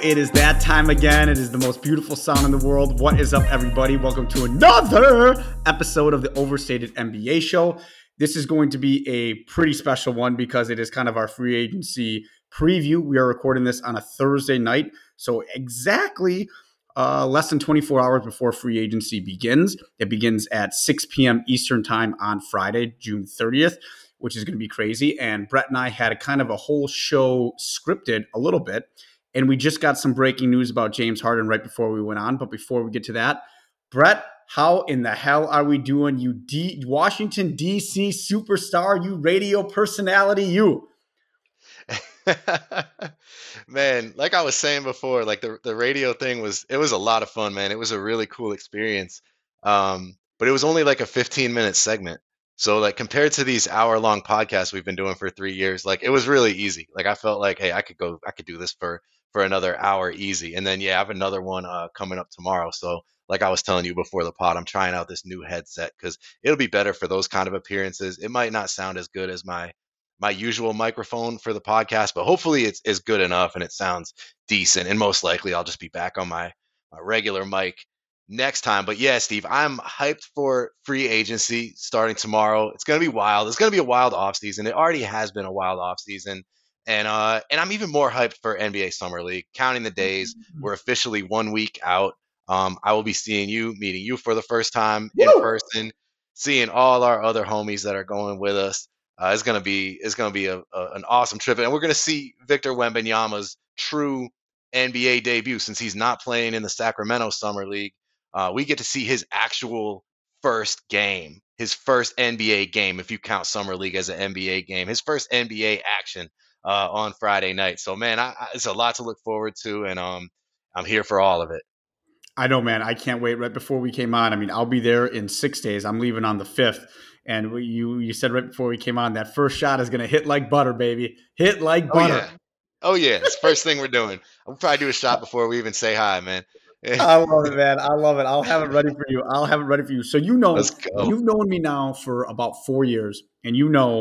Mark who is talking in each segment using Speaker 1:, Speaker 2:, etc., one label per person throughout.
Speaker 1: It is that time again. It is the most beautiful sound in the world. What is up, everybody? Welcome to another episode of the Overstated NBA Show. This is going to be a pretty special one because it is kind of our free agency preview. We are recording this on a Thursday night, so exactly less than 24 hours before free agency begins. It begins at 6 p.m. Eastern time on Friday, June 30th, which is going to be crazy. And Brett and I had a kind of a whole show scripted a little bit. And we just got some breaking news about James Harden right before we went on. But before we get to that, Brett, how in the hell are we doing? You Washington, D.C. superstar, you radio personality, you.
Speaker 2: Man, like I was saying before, like the radio thing was a lot of fun, man. It was a really cool experience. But it was only like a 15-minute segment. So like compared to these hour-long podcasts we've been doing for 3 years, like it was really easy. Like I felt like, hey, I could do this for another hour easy. And then I have another one coming up tomorrow. So like I was telling you before the pod, I'm trying out this new headset because it'll be better for those kind of appearances. It might not sound as good as my usual microphone for the podcast, but hopefully it's good enough and it sounds decent. And most likely I'll just be back on my regular mic next time. But yeah, Steve, I'm hyped for free agency starting tomorrow. It's going to be wild. It's going to be a wild offseason. It already has been a wild offseason. And I'm even more hyped for NBA Summer League. Counting the days, we're officially 1 week out. I will be meeting you for the first time in person, seeing all our other homies that are going with us. It's gonna be an awesome trip, and we're gonna see Victor Wembanyama's true NBA debut since he's not playing in the Sacramento Summer League. We get to see his actual first game, his first NBA game, if you count Summer League as an NBA game, his first NBA action on Friday night. So man, it's a lot to look forward to, and I'm here for all of it.
Speaker 1: I know, man. I can't wait. Right before we came on, I mean, I'll be there in 6 days. I'm leaving on the 5th. And you said right before we came on, that first shot is going to hit like butter, baby. Hit like butter.
Speaker 2: Oh, yeah. It's the first thing we're doing. I'll probably do a shot before we even say hi, man.
Speaker 1: I love it, man. I love it. I'll have it ready for you. So you've known me now for about 4 years. And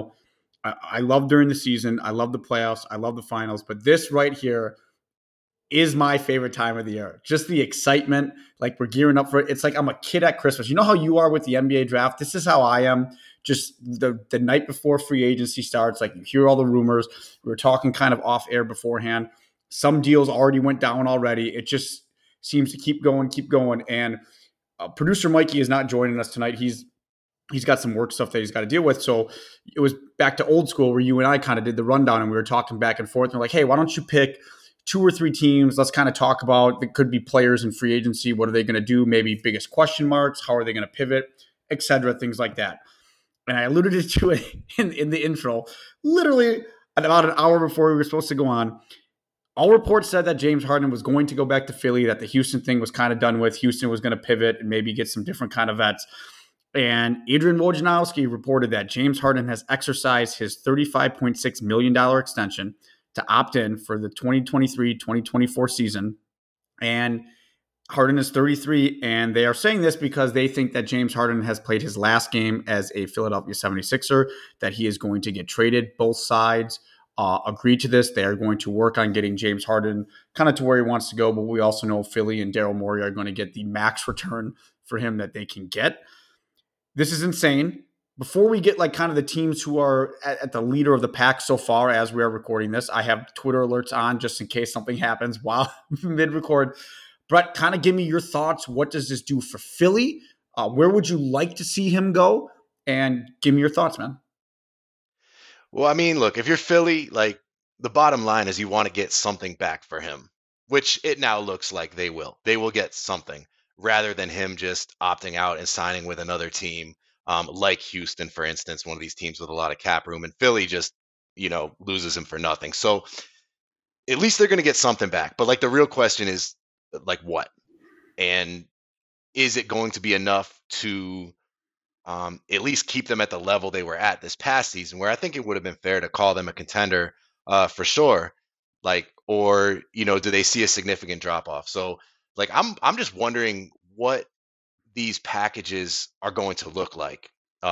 Speaker 1: I love during the season. I love the playoffs. I love the finals. But this right here is my favorite time of the year. Just the excitement, like we're gearing up for it. It's like I'm a kid at Christmas. You know how you are with the NBA draft? This is how I am. Just the night before free agency starts, like you hear all the rumors. We were talking kind of off air beforehand. Some deals already went down already. It just seems to keep going. And producer Mikey is not joining us tonight. He's got some work stuff that he's got to deal with. So it was back to old school where you and I kind of did the rundown and we were talking back and forth. And we're like, hey, why don't you pick 2 or 3 teams? Let's kind of talk about, there could be players in free agency. What are they going to do? Maybe biggest question marks. How are they going to pivot, etc. Things like that. And I alluded to it in the intro, literally about an hour before we were supposed to go on. All reports said that James Harden was going to go back to Philly, that the Houston thing was kind of done with. Houston was going to pivot and maybe get some different kind of vets. And Adrian Wojnarowski reported that James Harden has exercised his $35.6 million extension to opt in for the 2023-2024 season. And Harden is 33, and they are saying this because they think that James Harden has played his last game as a Philadelphia 76er, that he is going to get traded. Both sides agree to this. They are going to work on getting James Harden kind of to where he wants to go, but we also know Philly and Daryl Morey are going to get the max return for him that they can get. This is insane. Before we get like kind of the teams who are at the leader of the pack so far as we are recording this, I have Twitter alerts on just in case something happens while mid-record. Brett, kind of give me your thoughts. What does this do for Philly? Where would you like to see him go? And give me your thoughts, man.
Speaker 2: Well, I mean, look, if you're Philly, like the bottom line is you want to get something back for him, which it now looks like they will. They will get something rather than him just opting out and signing with another team. Like Houston, for instance, one of these teams with a lot of cap room, and Philly just, loses him for nothing. So at least they're going to get something back. But like the real question is like what? And is it going to be enough to at least keep them at the level they were at this past season, where I think it would have been fair to call them a contender for sure. Like, or, do they see a significant drop off? So like, I'm just wondering what these packages are going to look like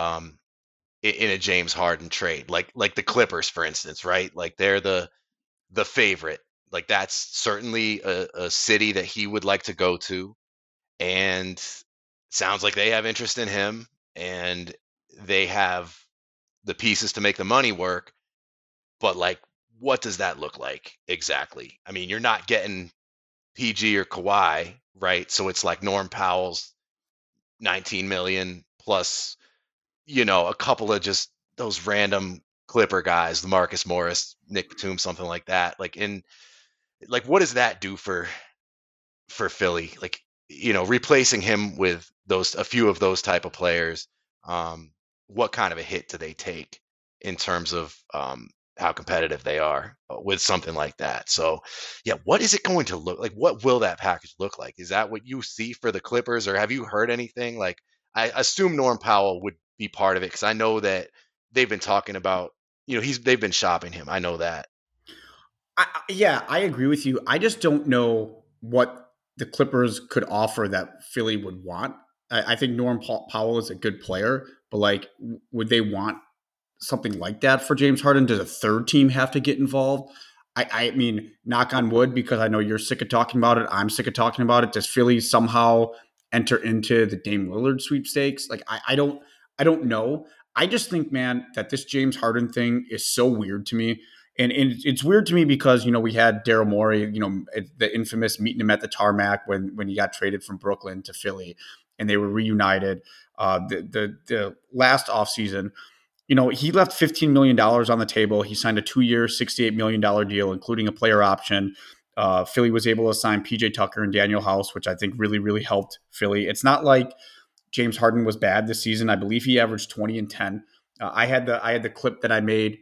Speaker 2: in a James Harden trade, like the Clippers, for instance, right? Like they're the favorite. Like that's certainly a city that he would like to go to. And sounds like they have interest in him and they have the pieces to make the money work. But like, what does that look like exactly? I mean, you're not getting PG or Kawhi, right? So it's like Norm Powell's 19 million plus, a couple of just those random Clipper guys, the Marcus Morris, Nick Batum, something like that. Like what does that do for Philly? Like, replacing him with a few of those type of players, what kind of a hit do they take in terms of how competitive they are with something like that? So, yeah, what is it going to look like? What will that package look like? Is that what you see for the Clippers, or have you heard anything? Like, I assume Norm Powell would be part of it because I know that they've been talking about, they've been shopping him. I know that.
Speaker 1: Yeah, I agree with you. I just don't know what the Clippers could offer that Philly would want. I think Norm Powell is a good player, but like, would they want something like that for James Harden? Does a third team have to get involved? I mean, knock on wood, because I know you're sick of talking about it. I'm sick of talking about it. Does Philly somehow enter into the Dame Lillard sweepstakes? Like, I don't know. I just think, man, that this James Harden thing is so weird to me. And it's weird to me because, we had Daryl Morey, the infamous meeting him at the tarmac when he got traded from Brooklyn to Philly, and they were reunited. The last offseason, he left $15 million on the table. He signed a 2-year, $68 million deal, including a player option. Philly was able to sign PJ Tucker and Daniel House, which I think really, really helped Philly. It's not like James Harden was bad this season. I believe he averaged 20 and 10. I had the clip that I made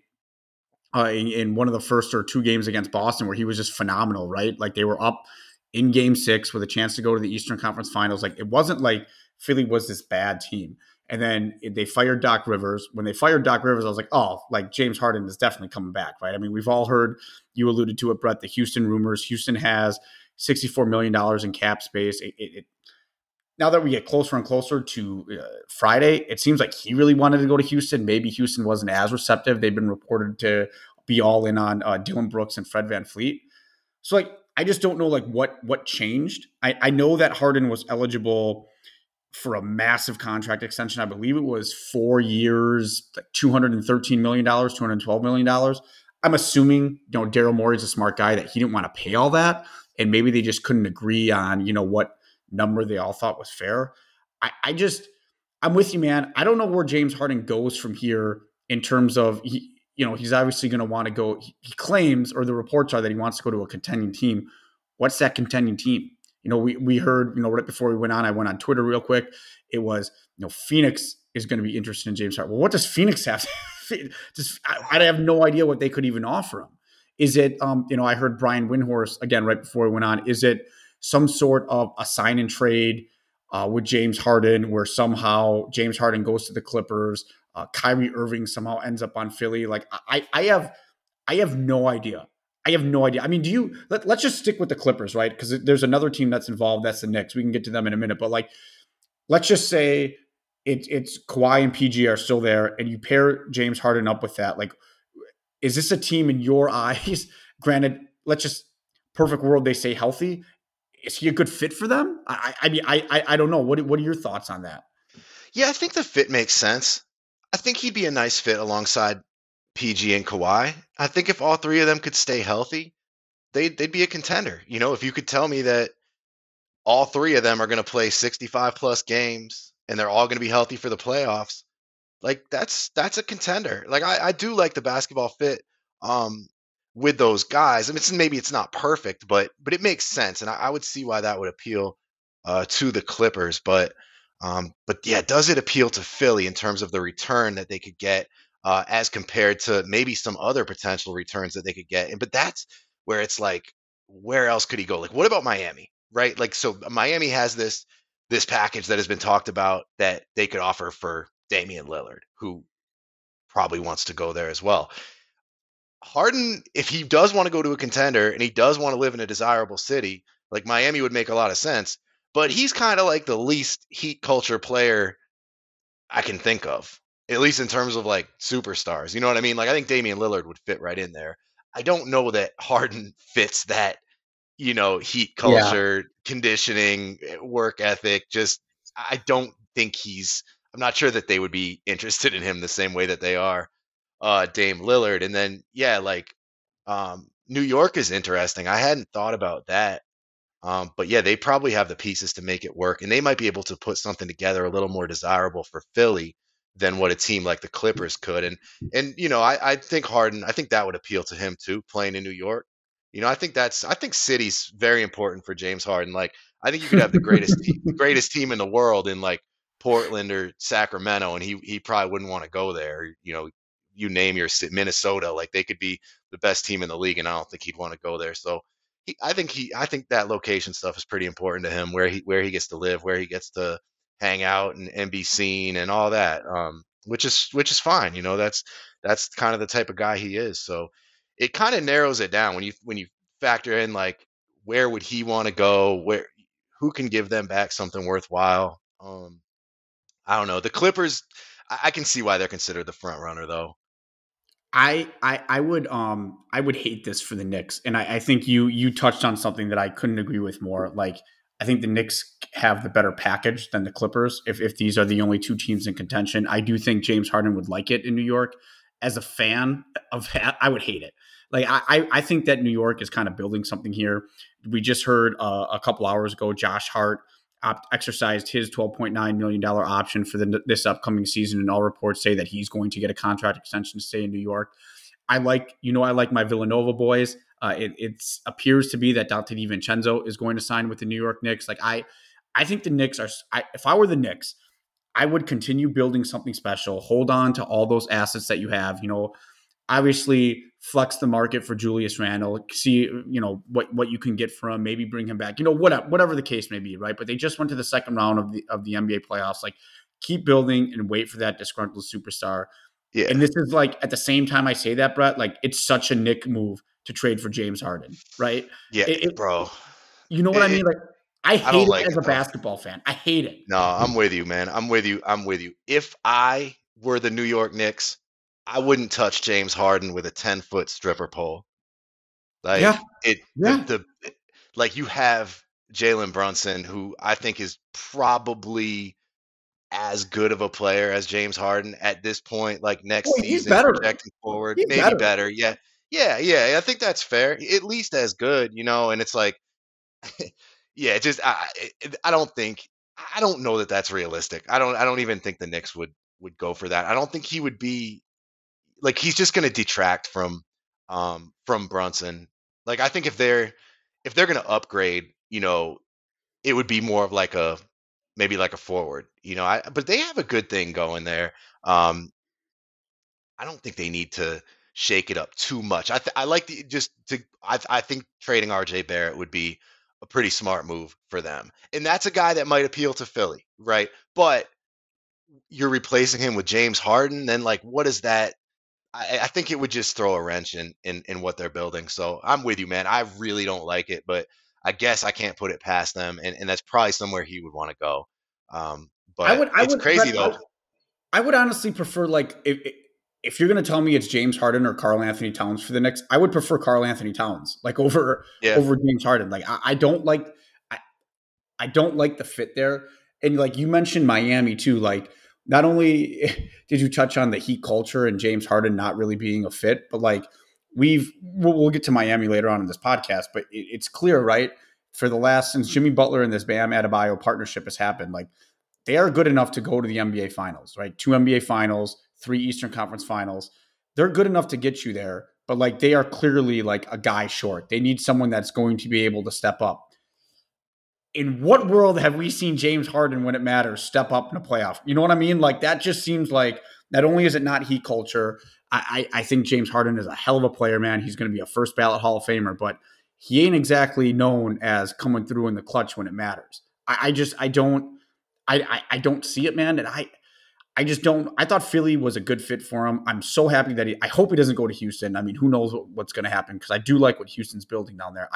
Speaker 1: in one of the first or two games against Boston where he was just phenomenal, right? Like they were up in game 6 with a chance to go to the Eastern Conference Finals. Like it wasn't like Philly was this bad team. And then they fired Doc Rivers. When they fired Doc Rivers, I was like, oh, like James Harden is definitely coming back, right? I mean, we've all heard, you alluded to it, Brett, the Houston rumors. Houston has $64 million in cap space. Now that we get closer and closer to Friday, it seems like he really wanted to go to Houston. Maybe Houston wasn't as receptive. They've been reported to be all in on Dylan Brooks and Fred VanVleet. So, like, I just don't know, like, what changed. I know that Harden was eligible for a massive contract extension. I believe it was 4 years, like $213 million, $212 million. I'm assuming, Daryl Morey's a smart guy, that he didn't want to pay all that. And maybe they just couldn't agree on, what number they all thought was fair. I'm with you, man. I don't know where James Harden goes from here in terms of, he's obviously going to want to go. He claims, or the reports are, that he wants to go to a contending team. What's that contending team? We heard, right before we went on, I went on Twitter real quick. It was, Phoenix is going to be interested in James Harden. Well, what does Phoenix have? I have no idea what they could even offer him. Is it, I heard Brian Windhorst again right before we went on. Is it some sort of a sign and trade with James Harden, where somehow James Harden goes to the Clippers, Kyrie Irving somehow ends up on Philly? Like I have no idea. I have no idea. I mean, let's just stick with the Clippers, right? Because there's another team that's involved. That's the Knicks. We can get to them in a minute. But like, let's just say it's Kawhi and PG are still there, and you pair James Harden up with that. Like, is this a team in your eyes? Granted, let's just, perfect world, they stay healthy. Is he a good fit for them? I mean, I don't know. What are your thoughts on that?
Speaker 2: Yeah, I think the fit makes sense. I think he'd be a nice fit alongside PG and Kawhi. I think if all three of them could stay healthy, they'd be a contender. If you could tell me that all three of them are going to play 65 plus games and they're all going to be healthy for the playoffs, like that's a contender. Like I do like the basketball fit with those guys. I mean, maybe it's not perfect, but it makes sense, and I would see why that would appeal to the Clippers. But yeah, does it appeal to Philly in terms of the return that they could get as compared to maybe some other potential returns that they could get? But that's where it's like, where else could he go? Like, what about Miami, right? Like, so Miami has this package that has been talked about that they could offer for Damian Lillard, who probably wants to go there as well. Harden, if he does want to go to a contender and he does want to live in a desirable city, like Miami would make a lot of sense. But he's kind of like the least heat culture player I can think of, at least in terms of like superstars. You know what I mean? Like I think Damian Lillard would fit right in there. I don't know that Harden fits that, heat
Speaker 1: Yeah.
Speaker 2: culture, conditioning, work ethic. Just, I don't think I'm not sure that they would be interested in him the same way that they are Dame Lillard. And then, yeah, like New York is interesting. I hadn't thought about that. But yeah, they probably have the pieces to make it work, and they might be able to put something together a little more desirable for Philly than what a team like the Clippers could. And I think Harden, I think that would appeal to him too, playing in New York. I think city's very important for James Harden. Like, I think you could have the greatest team in the world in like Portland or Sacramento, and he probably wouldn't want to go there. You name your Minnesota, like they could be the best team in the league, and I don't think he'd want to go there. So I think that location stuff is pretty important to him, where he gets to live, where he gets to hang out and be seen and all that. Which is fine. That's kind of the type of guy he is. So it kind of narrows it down when you factor in like where would he want to go, who can give them back something worthwhile. I don't know. The Clippers, I can see why they're considered the front runner though.
Speaker 1: I would hate this for the Knicks, and I think you touched on something that I couldn't agree with more. Like, I think the Knicks have the better package than the Clippers. If these are the only two teams in contention, I do think James Harden would like it in New York. As a fan of that, I would hate it. Like, I think that New York is kind of building something here. We just heard a couple hours ago, Josh Hart exercised his $12.9 million option for this upcoming season, and all reports say that he's going to get a contract extension to stay in New York. I like my Villanova boys. It appears to be that Dante DiVincenzo is going to sign with the New York Knicks. Like, I think the Knicks are. If I were the Knicks, I would continue building something special. Hold on to all those assets that you have. Obviously flex the market for Julius Randle, see, what you can get from him, maybe bring him back, whatever the case may be. Right. But they just went to the second round of the NBA playoffs. Like, keep building and wait for that disgruntled superstar.
Speaker 2: Yeah.
Speaker 1: And this is like, at the same time I say that, Brett, like, it's such a Nick move to trade for James Harden. Right.
Speaker 2: Yeah, bro.
Speaker 1: You know what I mean? Like, I hate
Speaker 2: like
Speaker 1: it as a basketball fan. I hate it.
Speaker 2: No, I'm with you, man. I'm with you. If I were the New York Knicks, I wouldn't touch James Harden with a 10-foot stripper pole. Like, like, you have Jalen Brunson, who I think is probably as good of a player as James Harden at this point. Like, next season, projecting forward, maybe better. Yeah. I think that's fair. At least as good, And it's like, yeah, I don't know that that's realistic. I don't even think the Knicks would go for that. I don't think he would be like, he's just going to detract from Brunson. Like, I think if they're going to upgrade, it would be more of like maybe like a forward, but they have a good thing going there. I don't think they need to shake it up too much. I like I think trading RJ Barrett would be a pretty smart move for them. And that's a guy that might appeal to Philly, right? But you're replacing him with James Harden, then like, what is that? I think it would just throw a wrench in what they're building. So I'm with you, man. I really don't like it, but I guess I can't put it past them, and that's probably somewhere he would want to go. But it's crazy though.
Speaker 1: I would honestly prefer, like, if you're going to tell me it's James Harden or Karl Anthony Towns for the Knicks, I would prefer Karl Anthony Towns, like, over James Harden. Like, I don't like the fit there. And like you mentioned Miami too, like, not only did you touch on the Heat culture and James Harden not really being a fit, but like, we'll get to Miami later on in this podcast, but it's clear, right? Since Jimmy Butler and this Bam Adebayo partnership has happened, like, they are good enough to go to the NBA finals, right? 2 NBA finals, 3 Eastern Conference finals. They're good enough to get you there, but like, they are clearly like a guy short. They need someone that's going to be able to step up. In what world have we seen James Harden, when it matters, step up in a playoff? You know what I mean? Like, that just seems like, not only is it not Heat culture, I think James Harden is a hell of a player, man. He's going to be a first ballot Hall of Famer, but he ain't exactly known as coming through in the clutch when it matters. I don't see it, man. And I just don't. I thought Philly was a good fit for him. I'm so happy that I hope he doesn't go to Houston. I mean, who knows what's going to happen, because I do like what Houston's building down there.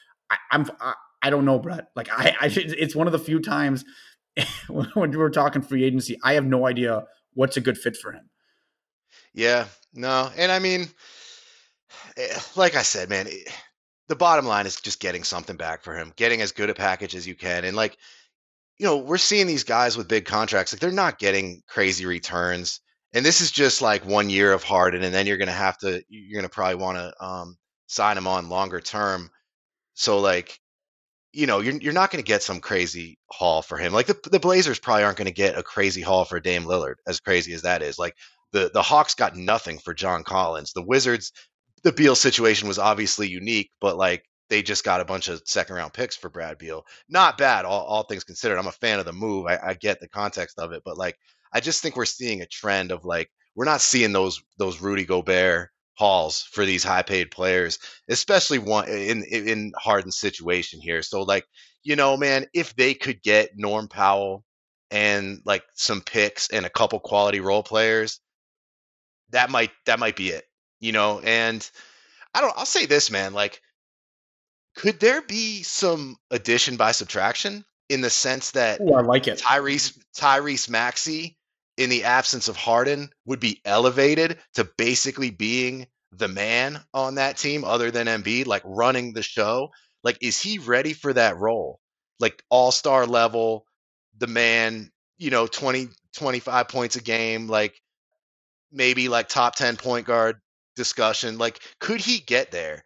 Speaker 1: I don't know, Brett. Like, it's one of the few times when we're talking free agency, I have no idea what's a good fit for him.
Speaker 2: Yeah, no. And I mean, like I said, man, the bottom line is just getting something back for him, getting as good a package as you can. And like, we're seeing these guys with big contracts, like they're not getting crazy returns. And this is just like 1 year of Harden, and then you're gonna probably want to sign him on longer term. So like, you're not going to get some crazy haul for him. Like the Blazers probably aren't going to get a crazy haul for Dame Lillard, as crazy as that is. Like the Hawks got nothing for John Collins. The Wizards, the Beal situation was obviously unique, but like they just got a bunch of second round picks for Brad Beal. Not bad, all things considered. I'm a fan of the move. I get the context of it, but like I just think we're seeing a trend of like we're not seeing those Rudy Gobert hauls for these high paid players, especially one in Harden's situation here. So like, man, if they could get Norm Powell and like some picks and a couple quality role players, that might be it. And I'll say this, man, like could there be some addition by subtraction in the sense that
Speaker 1: Oh, I like it.
Speaker 2: Tyrese Maxey, in the absence of Harden, would be elevated to basically being the man on that team other than Embiid, like running the show? Like, is he ready for that role? Like all-star level, the man, 20, 25 points a game, like maybe like top 10 point guard discussion. Like, could he get there?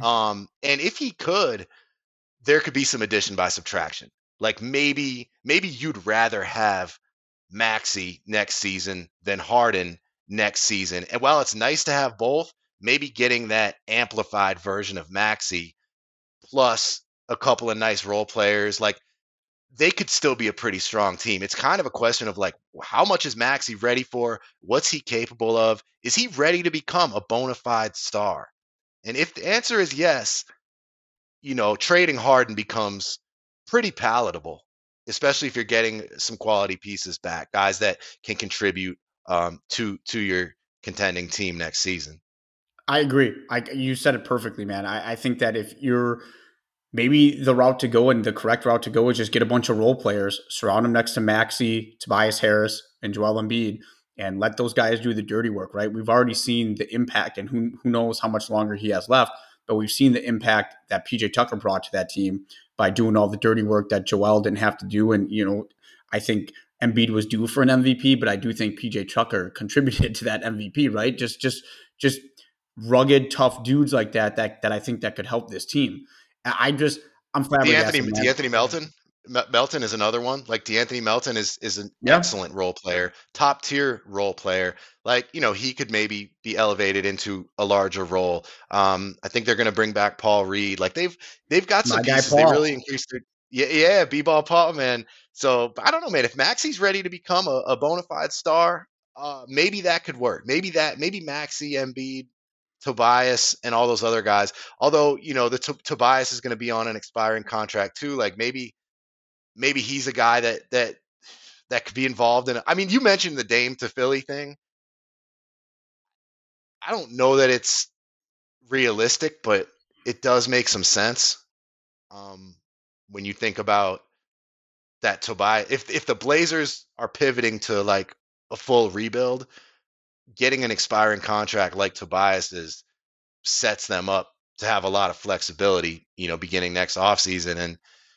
Speaker 2: And if he could, there could be some addition by subtraction. Like maybe you'd rather have Maxey next season than Harden next season. And while it's nice to have both, maybe getting that amplified version of Maxey plus a couple of nice role players, like they could still be a pretty strong team. It's kind of a question of like, how much is Maxey ready for? What's he capable of? Is he ready to become a bona fide star? And if the answer is yes, trading Harden becomes pretty palatable, especially if you're getting some quality pieces back, guys that can contribute to your contending team next season.
Speaker 1: I agree. You said it perfectly, man. I think that if you're maybe the route to go and the correct route to go is just get a bunch of role players, surround them next to Maxey, Tobias Harris, and Joel Embiid, and let those guys do the dirty work, right? We've already seen the impact, and who knows how much longer he has left, but we've seen the impact that PJ Tucker brought to that team by doing all the dirty work that Joel didn't have to do. And, I think Embiid was due for an MVP, but I do think PJ Tucker contributed to that MVP, right? Just rugged, tough dudes like that I think that could help this team. I'm flabbergasted.
Speaker 2: D'Anthony Melton. Melton is another one. Like D'Anthony Melton is an
Speaker 1: Yeah.
Speaker 2: excellent role player, top tier role player. Like, he could maybe be elevated into a larger role. I think they're going to bring back Paul Reed. Like they've got some pieces. They really increased their B-ball Paul, man. So I don't know, man. If Maxey's ready to become a bona fide star, maybe that could work. Maybe Maxey, Embiid, Tobias, and all those other guys. Although, the Tobias is going to be on an expiring contract too. Like maybe he's a guy that could be involved in it. I mean, you mentioned the Dame to Philly thing. I don't know that it's realistic, but it does make some sense. When you think about that Tobias, if the Blazers are pivoting to like a full rebuild, getting an expiring contract like Tobias sets them up to have a lot of flexibility, beginning next offseason. And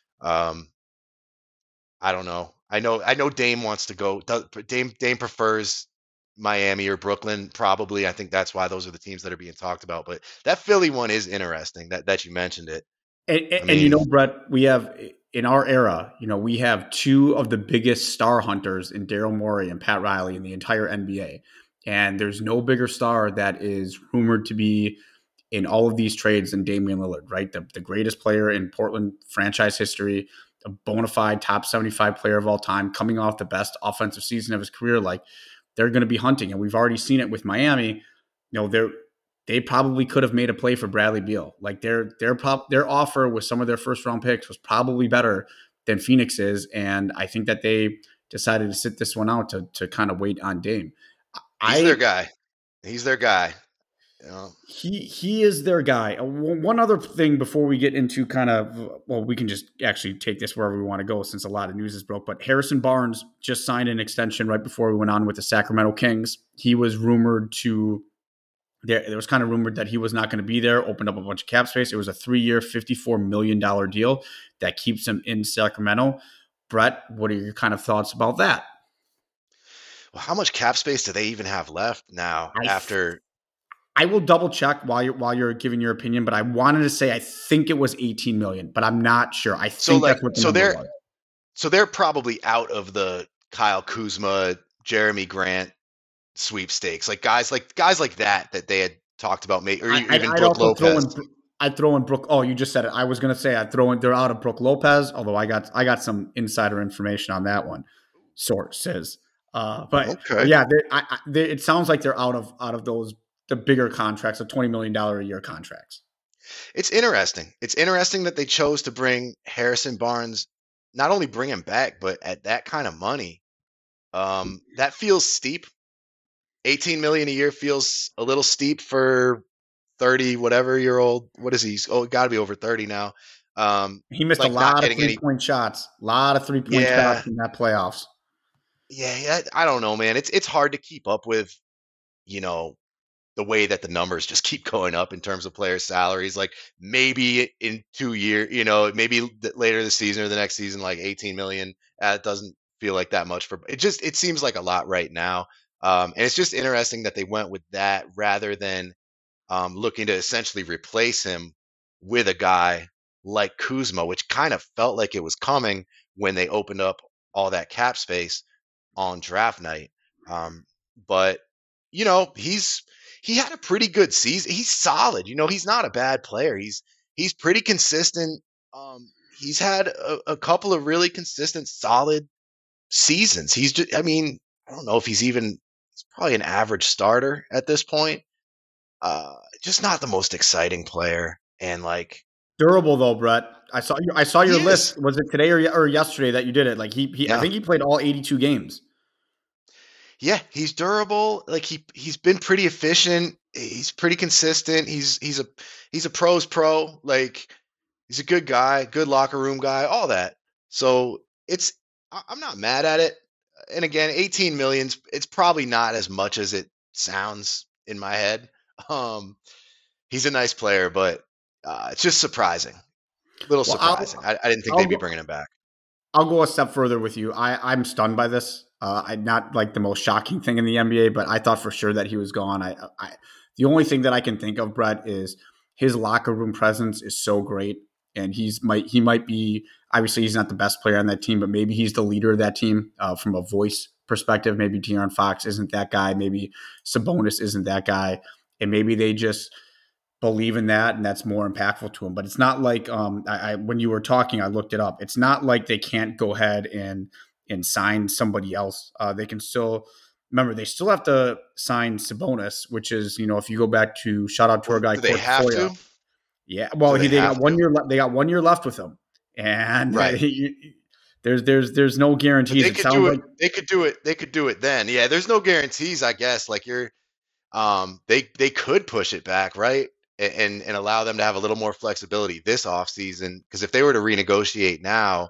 Speaker 2: I don't know. I know Dame wants to go. Dame prefers Miami or Brooklyn, probably. I think that's why those are the teams that are being talked about. But that Philly one is interesting that you mentioned it.
Speaker 1: And Brett, we have in our era, we have two of the biggest star hunters in Daryl Morey and Pat Riley in the entire NBA. And there's no bigger star that is rumored to be in all of these trades than Damian Lillard, right? The greatest player in Portland franchise history, a bona fide top 75 player of all time, coming off the best offensive season of his career. Like, they're going to be hunting. And we've already seen it with Miami. They probably could have made a play for Bradley Beal. Like their offer with some of their first round picks was probably better than Phoenix's. And I think that they decided to sit this one out to kind of wait on Dame.
Speaker 2: He's their guy.
Speaker 1: He is their guy. One other thing before we get into we can just actually take this wherever we want to go since a lot of news is broke. But Harrison Barnes just signed an extension right before we went on with the Sacramento Kings. He was rumored to there was kind of rumored that he was not going to be there, opened up a bunch of cap space. It was a 3-year, $54 million deal that keeps him in Sacramento. Brett, what are your kind of thoughts about that?
Speaker 2: Well, how much cap space do they even have left now after?
Speaker 1: I will double check while you're giving your opinion, but I wanted to say I think it was 18 million, but I'm not sure. I think that's what the number was.
Speaker 2: So they're probably out of the Kyle Kuzma, Jeremy Grant sweepstakes, like guys like that they had talked about, or even Brook Lopez.
Speaker 1: I'd throw in Brook. Oh, you just said it. I was going to say I'd throw in. They're out of Brook Lopez, although I got some insider information on that one. Sources, but yeah, it sounds like they're out of those the bigger contracts, the $20 million a year contracts.
Speaker 2: It's interesting. It's interesting that they chose to bring Harrison Barnes, not only bring him back, but at that kind of money. That feels steep. 18 million a year feels a little steep for 30 whatever year old. What is he? Oh, got to be over 30 now.
Speaker 1: He missed a lot of 3-point shots. A lot of 3-point shots in that playoffs.
Speaker 2: Yeah, I don't know, man. It's hard to keep up with, the way that the numbers just keep going up in terms of player salaries. Like maybe in 2 years, maybe later this season or the next season, like 18 million. It doesn't feel like that much for it. It seems like a lot right now. And it's just interesting that they went with that rather than looking to essentially replace him with a guy like Kuzma, which kind of felt like it was coming when they opened up all that cap space on draft night. But he had a pretty good season. He's solid. He's not a bad player. He's pretty consistent. He's had a couple of really consistent, solid seasons. He's just, I don't know if he's probably an average starter at this point. Just not the most exciting player, and
Speaker 1: durable though, Brett. I saw your list. Was it today or yesterday that you did it? Like I think he played all 82 games.
Speaker 2: Yeah, he's durable. Like he's been pretty efficient. He's pretty consistent. He's a pro's pro. Like he's a good guy, good locker room guy, all that. So I'm not mad at it. And again, 18 million, it's probably not as much as it sounds in my head. He's a nice player, but it's just surprising. A little surprising. I didn't think they'd be bringing him back.
Speaker 1: I'll go a step further with you. I'm stunned by this. Not like the most shocking thing in the NBA, but I thought for sure that he was gone. The only thing that I can think of, Brett, is his locker room presence is so great, and he might be, obviously he's not the best player on that team, but maybe he's the leader of that team from a voice perspective. Maybe De'Aaron Fox isn't that guy. Maybe Sabonis isn't that guy, and maybe they just believe in that, and that's more impactful to him. But it's not like when you were talking, I looked it up. It's not like they can't go ahead and sign somebody else. They can still remember they still have to sign Sabonis, which is if you go back to shout out to our guy.
Speaker 2: Do they have to?
Speaker 1: Yeah, well, they got 1 year. They got 1 year left with him, and
Speaker 2: right.
Speaker 1: There's no guarantees.
Speaker 2: They could do it. They could do it. They could do it then. Yeah, there's no guarantees. I guess like they could push it back, right, and allow them to have a little more flexibility this offseason. Because if they were to renegotiate now,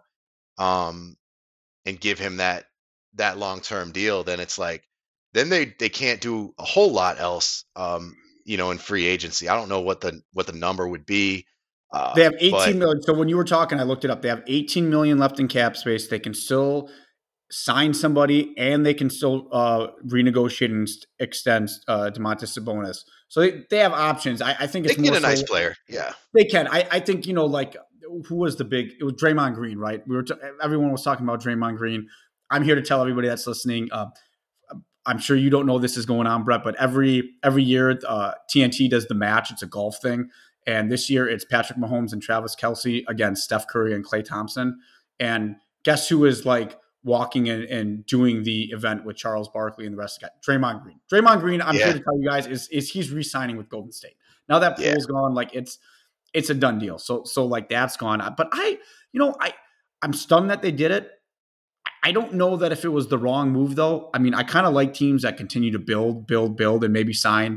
Speaker 2: and give him that long-term deal, then it's like, then they can't do a whole lot else, in free agency. I don't know what the number would be.
Speaker 1: They have 18 million. So when you were talking, I looked it up. They have 18 million left in cap space. They can still sign somebody, and they can still renegotiate and extend Domantas Sabonis. So they have options. I think it's
Speaker 2: they can get a nice player. Yeah,
Speaker 1: they can. I think who was the big? It was Draymond Green, right? Everyone was talking about Draymond Green. I'm here to tell everybody that's listening. I'm sure you don't know this is going on, Brett, but every year TNT does the match. It's a golf thing, and this year it's Patrick Mahomes and Travis Kelce against Steph Curry and Klay Thompson. And guess who is walking in and doing the event with Charles Barkley and the rest of the guys? Draymond Green. Draymond Green, I'm here to tell you guys, is he's re-signing with Golden State. Now that pool's gone, it's a done deal. So that's gone. But I'm stunned that they did it. I don't know that if it was the wrong move though. I kind of like teams that continue to build and maybe sign.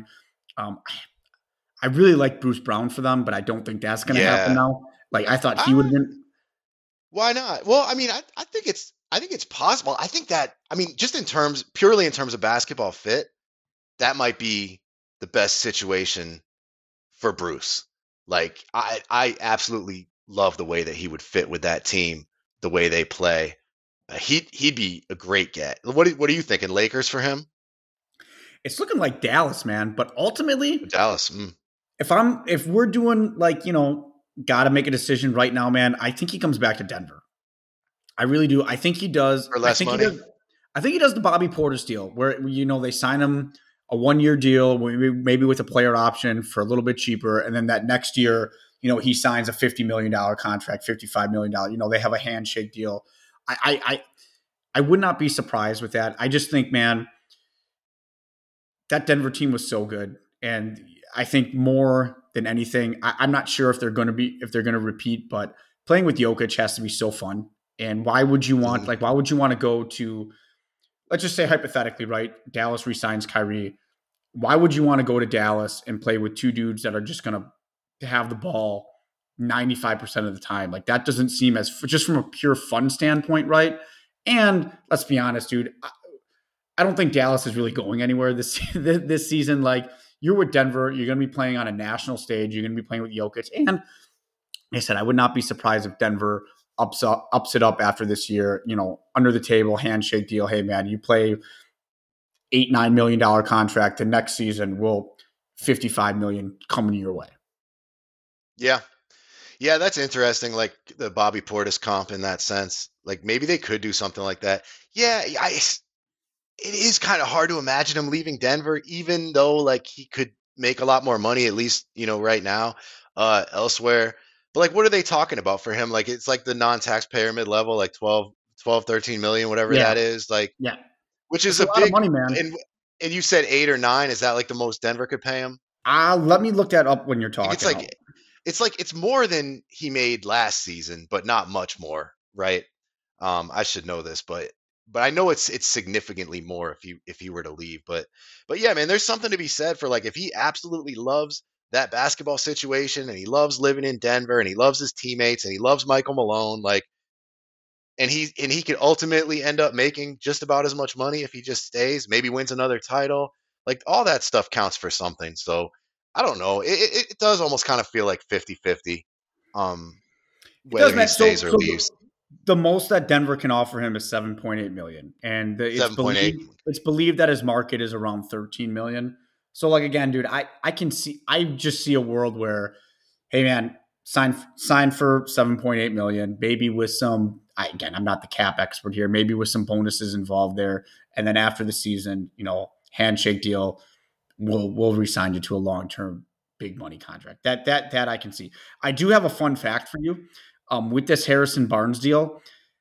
Speaker 1: I really like Bruce Brown for them, but I don't think that's going to happen now. I thought he would have been.
Speaker 2: Why not? Well, I think it's possible. I think that, just purely in terms of basketball fit, that might be the best situation for Bruce. Like I absolutely love the way that he would fit with that team, the way they play. He'd be a great get. What are you thinking? Lakers for him?
Speaker 1: It's looking like Dallas, man. But ultimately,
Speaker 2: Dallas.
Speaker 1: if we're doing like, got to make a decision right now, man, I think he comes back to Denver. I really do. I think he does.
Speaker 2: For less money.
Speaker 1: I think he does the Bobby Portis deal where they sign him a 1-year deal, maybe with a player option for a little bit cheaper, and then that next year, he signs a $50 million contract, $55 million. They have a handshake deal. I would not be surprised with that. I just think, man, that Denver team was so good, and I think more than anything, I'm not sure if they're going to repeat, but playing with Jokic has to be so fun. And why would you want to go to, let's just say hypothetically, right? Dallas resigns Kyrie. Why would you want to go to Dallas and play with two dudes that are just going to have the ball 95% of the time? Like, that doesn't seem as, just from a pure fun standpoint, right? And let's be honest, dude, I don't think Dallas is really going anywhere this season. Like, you're with Denver, you're going to be playing on a national stage, you're going to be playing with Jokic. And like I said, I would not be surprised if Denver ups it up after this year, under the table handshake deal. Hey man, you play $8-9 million contract. The next season will $55 million coming your way.
Speaker 2: Yeah. Yeah, that's interesting. Like the Bobby Portis comp in that sense. Like maybe they could do something like that. Yeah, it is kind of hard to imagine him leaving Denver, even though like he could make a lot more money, at least, right now, elsewhere. But like, what are they talking about for him? Like, it's like the non-taxpayer mid-level, like 12, 13 million, whatever that is. Like,
Speaker 1: yeah,
Speaker 2: which is
Speaker 1: a
Speaker 2: lot
Speaker 1: of money, man.
Speaker 2: And you said 8 or 9. Is that like the most Denver could pay him?
Speaker 1: Let me look that up when you're talking.
Speaker 2: It's more than he made last season, but not much more, right? I should know this, but I know it's significantly more if he were to leave. But yeah, man, there's something to be said for like if he absolutely loves that basketball situation and he loves living in Denver and he loves his teammates and he loves Michael Malone, like, and he could ultimately end up making just about as much money if he just stays, maybe wins another title. Like all that stuff counts for something. So I don't know. It does almost kind of feel like 50-50. Whether he stays or leaves.
Speaker 1: The most that Denver can offer him is $7.8 million, and it's believed that his market is around $13 million. So, like again, dude, I just see a world where, hey man, sign for $7.8 million, maybe with some. I'm not the cap expert here. Maybe with some bonuses involved there, and then after the season, handshake deal, we'll re-sign you to a long-term big money contract. That I can see. I do have a fun fact for you. With this Harrison Barnes deal,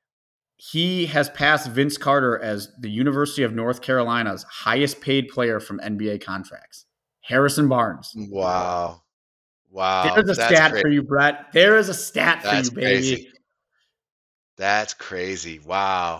Speaker 1: he has passed Vince Carter as the University of North Carolina's highest paid player from NBA contracts. Harrison Barnes.
Speaker 2: Wow.
Speaker 1: There's a stat for you, Brett. There is a stat for you, baby.
Speaker 2: Crazy. That's crazy. Wow.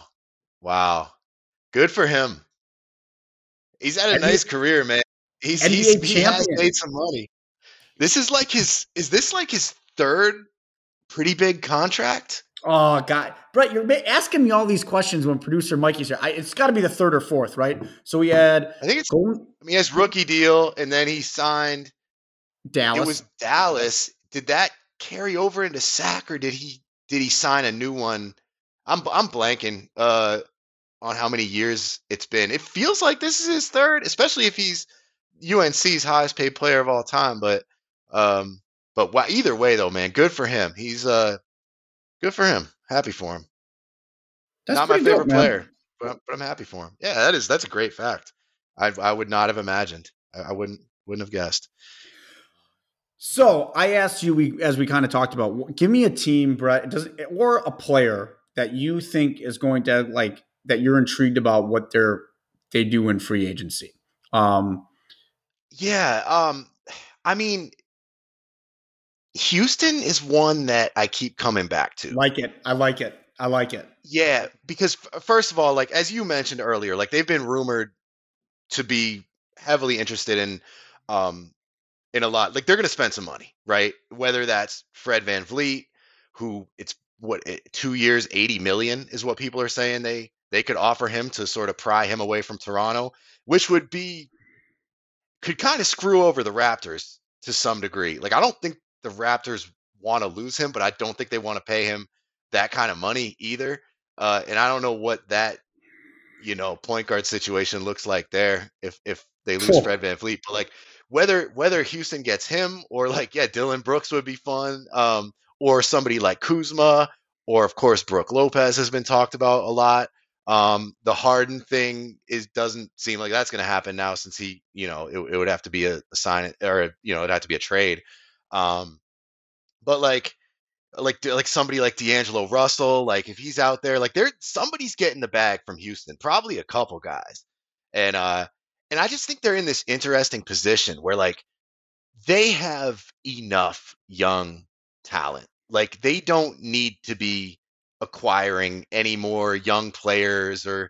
Speaker 2: Good for him. He's had a nice career, man. He has made some money. This is like is this like his third pretty big contract?
Speaker 1: Oh God, Brett, you're asking me all these questions when producer Mikey's here. It's got to be the third or fourth, right? So we had.
Speaker 2: I think it's. he has rookie deal, and then he signed
Speaker 1: Dallas.
Speaker 2: It was Dallas. Did that carry over into SAC, or did he sign a new one? I'm blanking on how many years it's been. It feels like this is his third, especially if he's UNC's highest paid player of all time. But either way, though, man, good for him. He's good for him. Happy for him.
Speaker 1: That's
Speaker 2: not my favorite player, but I'm happy for him. Yeah, that's a great fact. I would not have imagined. I wouldn't have guessed.
Speaker 1: So I asked you, as we kind of talked about, give me a team, Brett, or a player that you think is going to like that you're intrigued about what they do in free agency.
Speaker 2: Yeah. I mean, Houston is one that I keep coming back to.
Speaker 1: I like it.
Speaker 2: Yeah, because first of all, like as you mentioned earlier, like they've been rumored to be heavily interested in a lot. Like they're going to spend some money, right? Whether that's Fred VanVleet, who it's 2 years, 80 million is what people are saying they could offer him to sort of pry him away from Toronto, which would be could kind of screw over the Raptors to some degree. Like, I don't think the Raptors want to lose him, but I don't think they want to pay him that kind of money either. And I don't know what that, point guard situation looks like there if they lose Fred VanVleet. But like whether Houston gets him or like, yeah, Dylan Brooks would be fun. Or somebody like Kuzma, or of course Brook Lopez has been talked about a lot. The Harden thing doesn't seem like that's going to happen now, since he, it would have to be a sign, or it'd have to be a trade. But like somebody like D'Angelo Russell, like if he's out there, like somebody's getting the bag from Houston, probably a couple guys. And I just think they're in this interesting position where like they have enough young talent. Like they don't need to be acquiring any more young players, or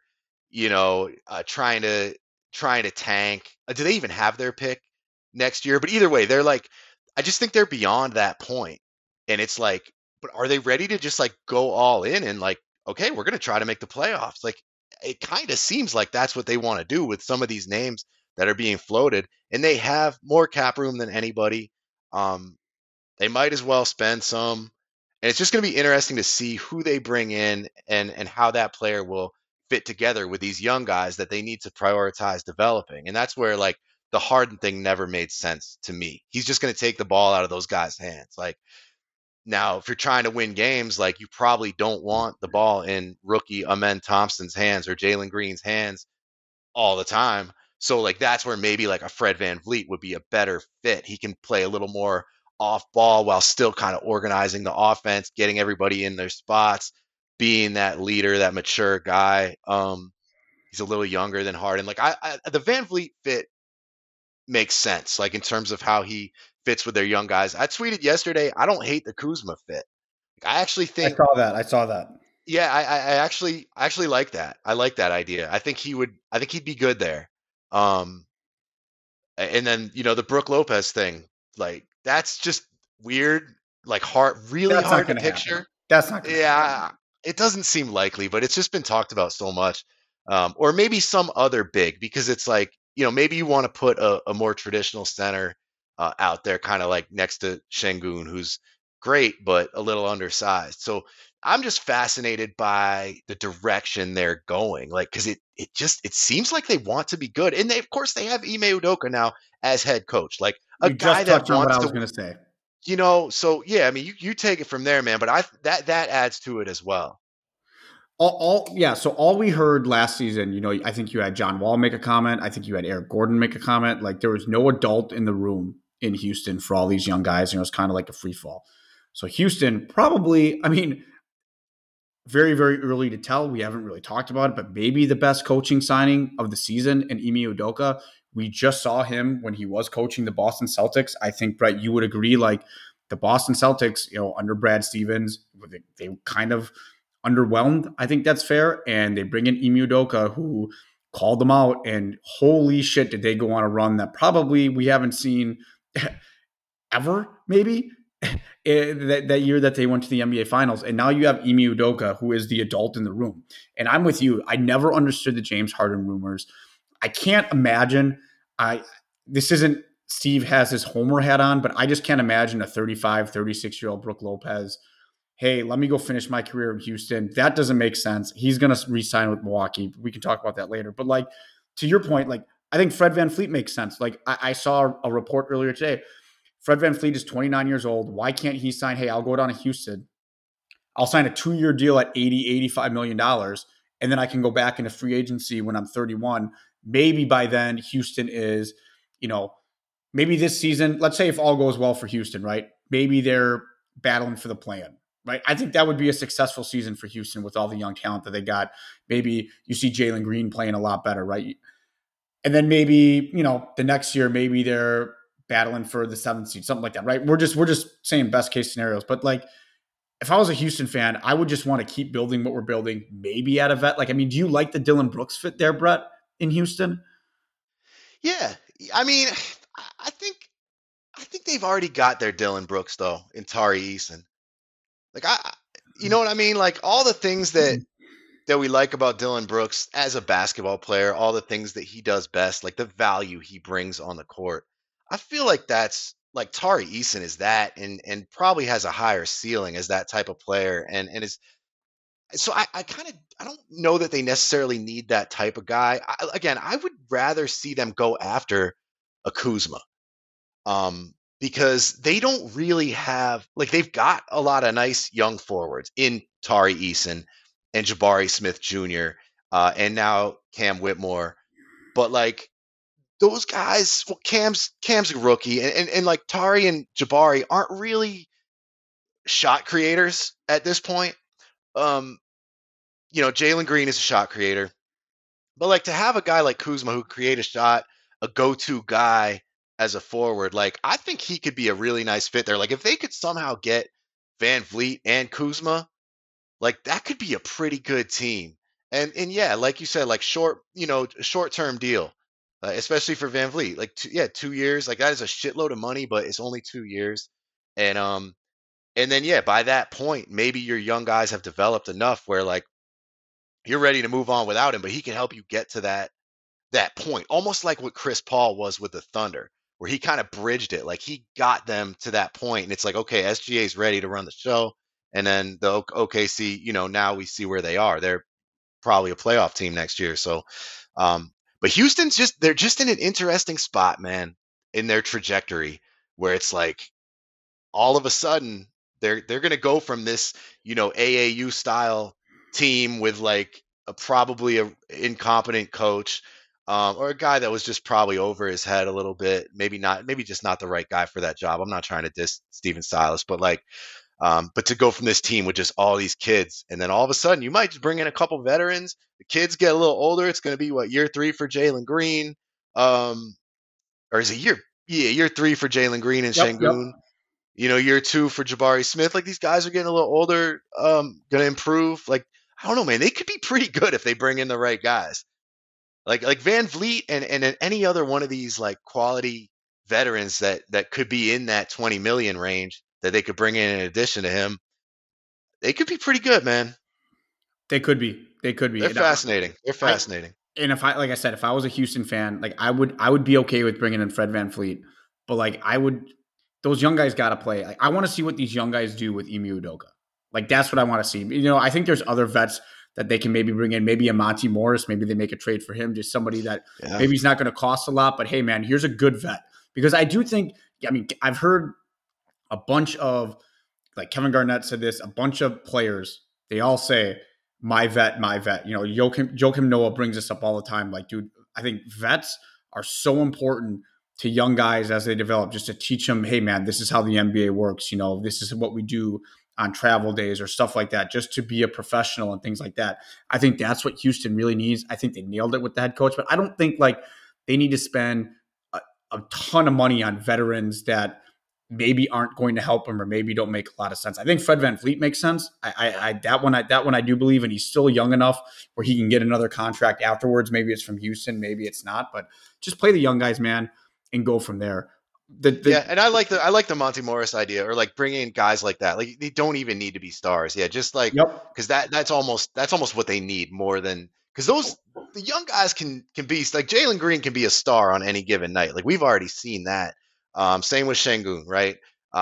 Speaker 2: trying to tank. Do they even have their pick next year? But either way, they're like, I just think they're beyond that point. And it's like, but are they ready to just like go all in and like, okay, we're going to try to make the playoffs? Like, it kind of seems like that's what they want to do with some of these names that are being floated, and they have more cap room than anybody. They might as well spend some, and it's just going to be interesting to see who they bring in, and how that player will fit together with these young guys that they need to prioritize developing. And that's where like the Harden thing never made sense to me. He's just going to take the ball out of those guys' hands. Like, now, if you're trying to win games, like you probably don't want the ball in rookie Amen Thompson's hands or Jalen Green's hands all the time. So like that's where maybe like a Fred VanVleet would be a better fit. He can play a little more off ball while still kind of organizing the offense, getting everybody in their spots, being that leader, that mature guy. He's a little younger than Harden. Like the VanVleet fit makes sense, like in terms of how he fits with their young guys. I tweeted yesterday, I don't hate the Kuzma fit. I actually think
Speaker 1: I saw that.
Speaker 2: Yeah, I actually like that. I like that idea. I think he'd be good there. And then, the Brook Lopez thing, like that's just weird, like really
Speaker 1: That's
Speaker 2: hard to picture.
Speaker 1: Happen. That's not gonna happen.
Speaker 2: It doesn't seem likely, but it's just been talked about so much. Or maybe some other big, because it's like, maybe you want to put a more traditional center out there, kind of like next to Şengün, who's great but a little undersized. So I'm just fascinated by the direction they're going, like, because it seems like they want to be good, and of course they have Ime Udoka now as head coach, like a guy that wants
Speaker 1: what I was going to say.
Speaker 2: So yeah, I mean, you take it from there, man. But that adds to it as well.
Speaker 1: So all we heard last season, I think you had John Wall make a comment. I think you had Eric Gordon make a comment. Like there was no adult in the room in Houston for all these young guys. It was kind of like a free fall. So Houston probably, I mean, very, very early to tell. We haven't really talked about it, but maybe the best coaching signing of the season in Ime Udoka. We just saw him when he was coaching the Boston Celtics. I think, Brett, you would agree, like the Boston Celtics, under Brad Stevens, they kind of underwhelmed. I think that's fair. And they bring in Ime Udoka, who called them out, and holy shit, did they go on a run that probably we haven't seen ever, maybe. That year that they went to the NBA Finals. And now you have Ime Udoka, who is the adult in the room. And I'm with you. I never understood the James Harden rumors. I can't imagine. This isn't Steve has his homer hat on, but I just can't imagine a 35, 36-year-old Brook Lopez. Hey, let me go finish my career in Houston. That doesn't make sense. He's going to re-sign with Milwaukee. We can talk about that later. But like, to your point, like I think Fred VanVleet makes sense. Like I saw a report earlier today. Fred VanVleet is 29 years old. Why can't he sign? Hey, I'll go down to Houston. I'll sign a 2-year deal at $85 million. And then I can go back into free agency when I'm 31. Maybe by then Houston is, maybe this season, let's say if all goes well for Houston, right? Maybe they're battling for the play-in, right? I think that would be a successful season for Houston with all the young talent that they got. Maybe you see Jalen Green playing a lot better, right? And then maybe, the next year, maybe they're battling for the 7th seed, something like that, right? We're just saying best case scenarios. But like, if I was a Houston fan, I would just want to keep building what we're building, maybe at a vet. Like, I mean, do you like the Dylan Brooks fit there, Brett, in Houston?
Speaker 2: Yeah. I mean, I think they've already got their Dylan Brooks though in Tari Eason. Like you know what I mean? Like all the things that that we like about Dillon Brooks as a basketball player, all the things that he does best, like the value he brings on the court. I feel like that's like Tari Eason is that, and probably has a higher ceiling as that type of player, and is so I kind of I don't know that they necessarily need that type of guy. Again, I would rather see them go after a Kuzma, because they don't really have like they've got a lot of nice young forwards in Tari Eason and Jabari Smith Jr. And now Cam Whitmore, but like those guys, well, Cam's a rookie, and like Tari and Jabari aren't really shot creators at this point. Um, Jalen Green is a shot creator, but like to have a guy like Kuzma who create a shot, a go-to guy as a forward, like I think he could be a really nice fit there. Like if they could somehow get Van Vliet and Kuzma, like that could be a pretty good team. And yeah, like you said, like short-term deal, especially for Van Vliet. Like 2 years, like that is a shitload of money, but it's only 2 years. And then yeah, by that point, maybe your young guys have developed enough where like you're ready to move on without him, but he can help you get to that point, almost like what Chris Paul was with the Thunder, where he kind of bridged it. Like he got them to that point, and it's like, okay, SGA is ready to run the show, and then the OKC, now we see where they are. They're probably a playoff team next year. So, but Houston's they're just in an interesting spot, man, in their trajectory, where it's like all of a sudden they're going to go from this AAU style team with like probably a incompetent coach, or a guy that was just probably over his head a little bit, maybe just not the right guy for that job. I'm not trying to diss Stephen Silas, but like but to go from this team with just all these kids, and then all of a sudden you might just bring in a couple veterans, the kids get a little older, it's going to be what, year 3 for Jalen Green, or is it year 3 for Jalen Green and Şengün. Year 2 for Jabari Smith. Like these guys are getting a little older, going to improve. Like, I don't know, man. They could be pretty good if they bring in the right guys. Like Van Vliet and any other one of these like quality veterans that could be in that 20 million range that they could bring in addition to him. They could be pretty good, man.
Speaker 1: They could be.
Speaker 2: They're fascinating. They're fascinating.
Speaker 1: And if I was a Houston fan, like I would be okay with bringing in Fred VanVleet, but like those young guys got to play. Like, I want to see what these young guys do with Ime Udoka. Like, that's what I want to see. I think there's other vets that they can maybe bring in. Maybe a Monty Morris. Maybe they make a trade for him. Just somebody that maybe he's not going to cost a lot. But, hey, man, here's a good vet. Because I do think – I've heard a bunch of – like Kevin Garnett said this. A bunch of players, they all say, my vet, my vet. Joakim Noah brings this up all the time. Like, dude, I think vets are so important – to young guys as they develop, just to teach them, hey man, this is how the NBA works. This is what we do on travel days or stuff like that, just to be a professional and things like that. I think that's what Houston really needs. I think they nailed it with the head coach, but I don't think like they need to spend a ton of money on veterans that maybe aren't going to help them or maybe don't make a lot of sense. I think Fred VanVleet makes sense. That one I do believe, and he's still young enough where he can get another contract afterwards. Maybe it's from Houston, maybe it's not, but just play the young guys, man, and go from there.
Speaker 2: And I like the Monty Morris idea, or like bringing in guys like that. Like they don't even need to be stars. Yeah, just like because that's almost what they need more than because the young guys can be like Jalen Green can be a star on any given night. Like we've already seen that. Same with Şengün, right?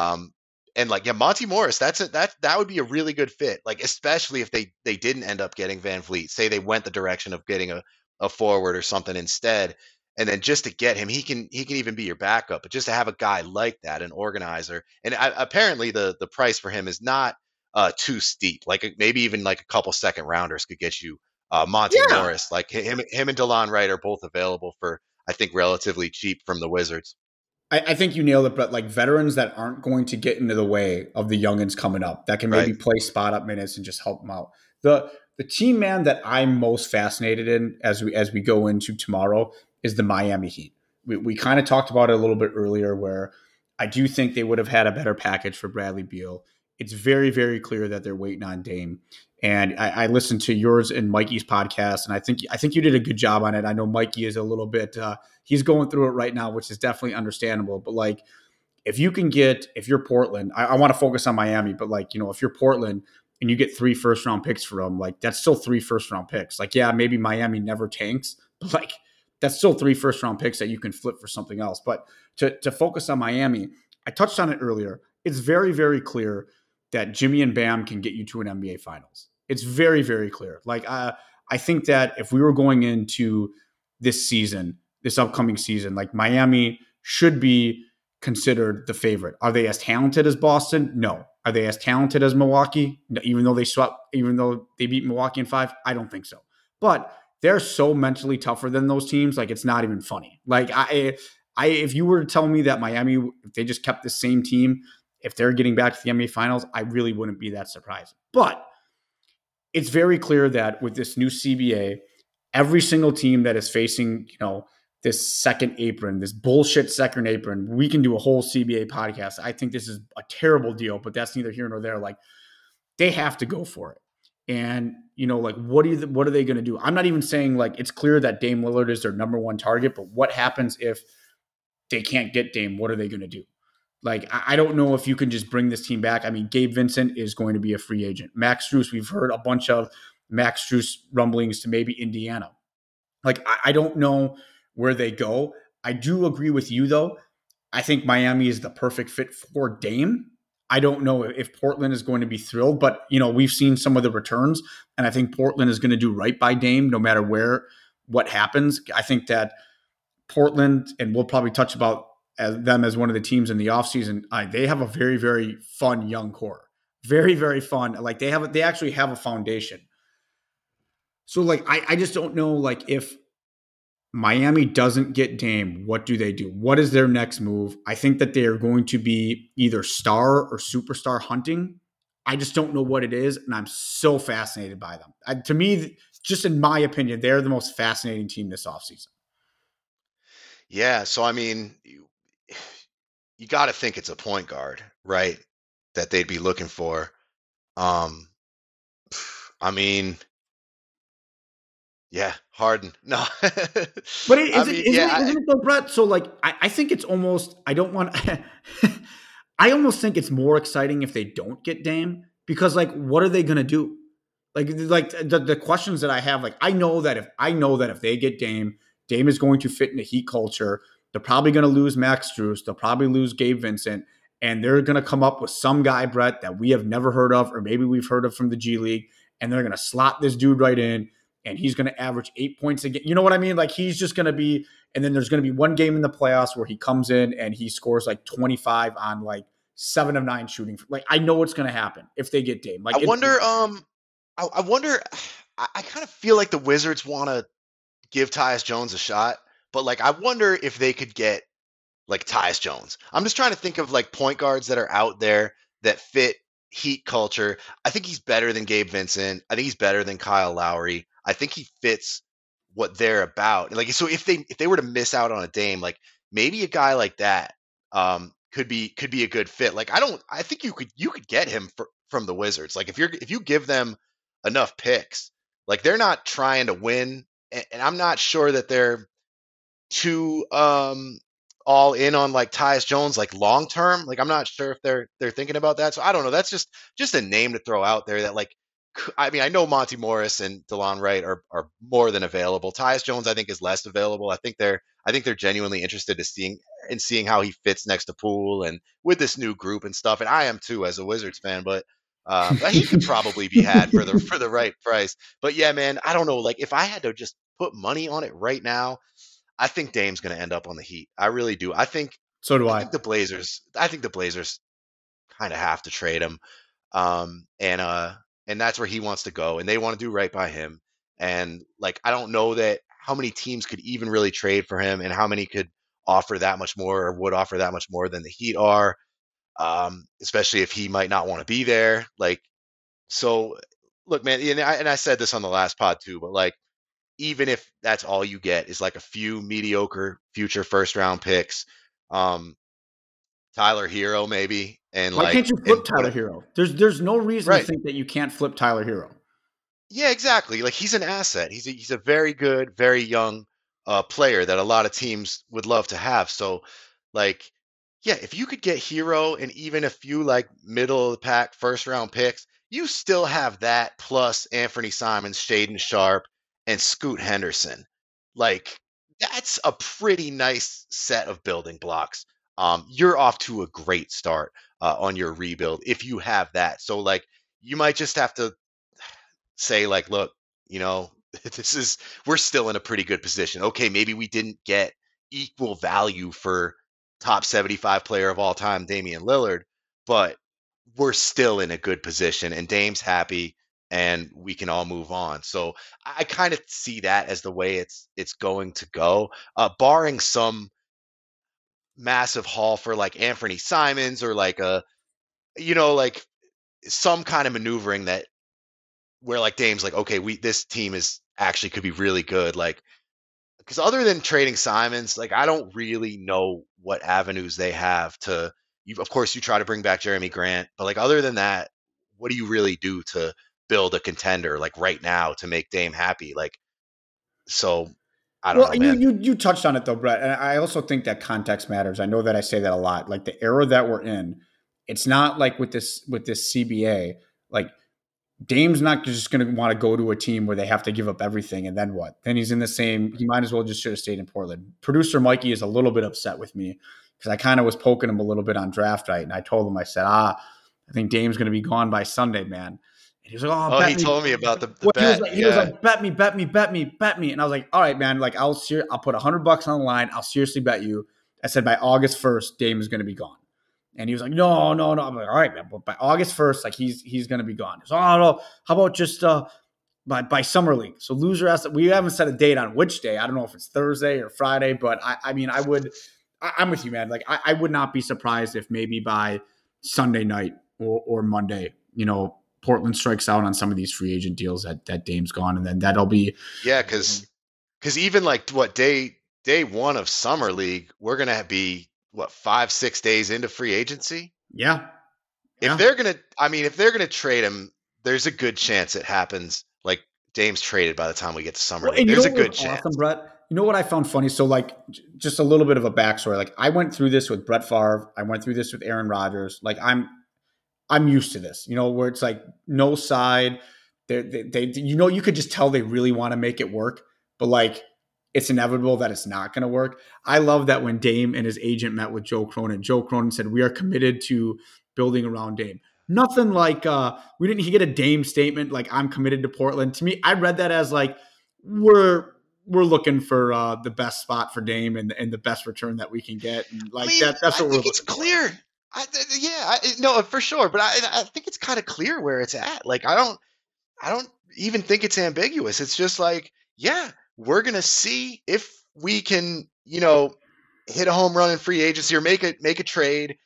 Speaker 2: And like Monty Morris, that would be a really good fit. Like especially if they didn't end up getting Van Vliet. Say they went the direction of getting a forward or something instead. And then just to get him, he can even be your backup. But just to have a guy like that, an organizer, and apparently the price for him is not too steep. Like maybe even like a couple second rounders could get you Monty Morris. Like him and DeLon Wright are both available for I think relatively cheap from the Wizards.
Speaker 1: I think you nailed it, but like veterans that aren't going to get into the way of the youngins coming up that can maybe play spot up minutes and just help them out. The team, man, that I'm most fascinated in as we go into tomorrow is the Miami Heat. We kind of talked about it a little bit earlier where I do think they would have had a better package for Bradley Beal. It's very, very clear that they're waiting on Dame. And I listened to yours and Mikey's podcast, and I think you did a good job on it. I know Mikey is a little bit he's going through it right now, which is definitely understandable. But like if you're Portland, I want to focus on Miami, but like, if you're Portland, and you get 3 first round picks for him, like that's still 3 first round picks. Like, yeah, maybe Miami never tanks, but like that's still 3 first round picks that you can flip for something else. But to focus on Miami, I touched on it earlier. It's very, very clear that Jimmy and Bam can get you to an NBA Finals. It's very, very clear. Like, I think that if we were going into this season, this upcoming season, like Miami should be considered the favorite. Are they as talented as Boston? No. Are they as talented as Milwaukee? No, even though they beat Milwaukee in 5, I don't think so. But they're so mentally tougher than those teams. Like, it's not even funny. Like, if you were to tell me that Miami, if they just kept the same team, if they're getting back to the NBA Finals, I really wouldn't be that surprised. But it's very clear that with this new CBA, every single team that is facing, this second apron, this bullshit second apron, we can do a whole CBA podcast. I think this is a terrible deal, but that's neither here nor there. Like, they have to go for it. And, like, what are they going to do? I'm not even saying, like, it's clear that Dame Lillard is their number one target, but what happens if they can't get Dame? What are they going to do? Like, I don't know if you can just bring this team back. I mean, Gabe Vincent is going to be a free agent. Max Strus, we've heard a bunch of Max Strus rumblings to maybe Indiana. Like, I don't know where they go. I do agree with you, though. I think Miami is the perfect fit for Dame. I don't know if Portland is going to be thrilled, but, we've seen some of the returns, and I think Portland is going to do right by Dame no matter what happens. I think that Portland, and we'll probably touch about them as one of the teams in the offseason, they have a very, very fun young core. Very, very fun. Like, they actually have a foundation. So, like, I just don't know, like, if Miami doesn't get Dame, what do they do? What is their next move? I think that they are going to be either star or superstar hunting. I just don't know what it is, and I'm so fascinated by them. To me, just in my opinion, they're the most fascinating team this offseason.
Speaker 2: Yeah, so I mean, you got to think it's a point guard, right? That they'd be looking for. I mean, yeah, Harden. No,
Speaker 1: but isn't it though, Brett? So, like, I think it's almost. I don't want. I almost think it's more exciting if they don't get Dame, because, like, what are they going to do? Like the questions that I have, like, I know that if they get Dame is going to fit in the Heat culture. They're probably going to lose Max Strus. They'll probably lose Gabe Vincent. And they're going to come up with some guy, Brett, that we have never heard of, or maybe we've heard of from the G League. And they're going to slot this dude right in. And he's going to average 8 points a game. You know what I mean? Like, he's just going to be – and then there's going to be one game in the playoffs where he comes in and he scores like 25 on like 7 of 9 shooting. Like, I know what's going to happen if they get Dame. Like,
Speaker 2: I wonder – I kind of feel like the Wizards want to give Tyus Jones a shot, but, like, I wonder if they could get, like, Tyus Jones. I'm just trying to think of, like, point guards that are out there that fit Heat culture. I think he's better than Gabe Vincent. I think he's better than Kyle Lowry. I think he fits what they're about. Like, so if they were to miss out on a Dame, like, maybe a guy like that could be a good fit. Like, I think you could get him from the Wizards. Like, if you give them enough picks, like, they're not trying to win, and I'm not sure that they're too all in on, like, Tyus Jones, like, long term. Like, I'm not sure if they're thinking about that. So I don't know. That's just a name to throw out there that, like, I mean, I know Monty Morris and DeLon Wright are more than available. Tyus Jones, I think, is less available. I think they're genuinely interested in seeing how he fits next to Poole and with this new group and stuff. And I am too, as a Wizards fan, but he could probably be had for the right price. But yeah, man, I don't know. Like, if I had to just put money on it right now, I think Dame's going to end up on the Heat. I really do.
Speaker 1: So do I.
Speaker 2: I think the Blazers kind of have to trade him. And that's where he wants to go, and they want to do right by him. And, like, I don't know that how many teams could even really trade for him, and how many could offer that much more, or would offer that much more than the Heat are, especially if he might not want to be there. Like, so look, man, and I said this on the last pod too, but, like, even if that's all you get is, like, a few mediocre future first round picks, Tyler Hero maybe. And
Speaker 1: why can't you flip Tyler Hero? There's no reason to think that you can't flip Tyler Hero.
Speaker 2: Yeah, exactly. Like, he's an asset. He's a very good, very young player that a lot of teams would love to have. So, like, yeah, if you could get Hero and even a few, like, middle of the pack first round picks, you still have that plus Anthony Simons, Shaden Sharp, and Scoot Henderson. Like, that's a pretty nice set of building blocks. You're off to a great start on your rebuild if you have that. So, like, you might just have to say, like, look, you know, we're still in a pretty good position. Okay, maybe we didn't get equal value for top 75 player of all time, Damian Lillard, but we're still in a good position and Dame's happy and we can all move on. So I kind of see that as the way it's going to go, barring some massive haul for like Anthony Simons or like like some kind of maneuvering that where like Dame's like, okay, this team is actually could be really good. Like, because other than trading Simons, like I don't really know what avenues they have to. Of course, you try to bring back Jeremy Grant, but like other than that, what do you really do to build a contender like right now to make Dame happy? Like, so I don't know, man.
Speaker 1: You touched on it though, Brett, and I also think that context matters. I know that I say that a lot. Like the era that we're in, it's not like with this CBA. Like Dame's not just going to want to go to a team where they have to give up everything, and then what? Then he's in the same. He might as well just should have stayed in Portland. Producer Mikey is a little bit upset with me because I kind of was poking him a little bit on draft night, and I told him, I said, I think Dame's going to be gone by Sunday, man. And he was like,
Speaker 2: "Oh, he told me about the bet."
Speaker 1: He was like, bet me, and I was like, all right, man. Like I'll put $100 on the line. I'll seriously bet you. I said by August 1st, Dame is going to be gone. And he was like, no. I'm like, all right, man. But by August 1st, like he's going to be gone. So, oh, no. How about just by summer league? So loser has we haven't set a date on which day. I don't know if it's Thursday or Friday, but I'm with you, man. Like I would not be surprised if maybe by Sunday night or Monday, Portland strikes out on some of these free agent deals that Dame's gone. And then that'll be.
Speaker 2: Yeah. Cause even like day one of summer league, we're going to be 5-6 days into free agency.
Speaker 1: Yeah.
Speaker 2: If they're going to trade him, there's a good chance it happens. Like Dame's traded by the time we get to summer league. There's a good chance.
Speaker 1: Awesome, Brett. You know what I found funny? So like just a little bit of a backstory. Like I went through this with Brett Favre. I went through this with Aaron Rodgers. Like I'm used to this, where it's like no side. They you could just tell they really want to make it work, but like it's inevitable that it's not going to work. I love that when Dame and his agent met with Joe Cronin said, we are committed to building around Dame. Nothing like we didn't get a Dame statement like I'm committed to Portland. To me, I read that as like we're looking for the best spot for Dame and the best return that we can get. And like that's what we're looking
Speaker 2: it's clear. No, for sure. But I think it's kind of clear where it's at. Like, I don't even think it's ambiguous. It's just like, yeah, we're going to see if we can, hit a home run in free agency or make a trade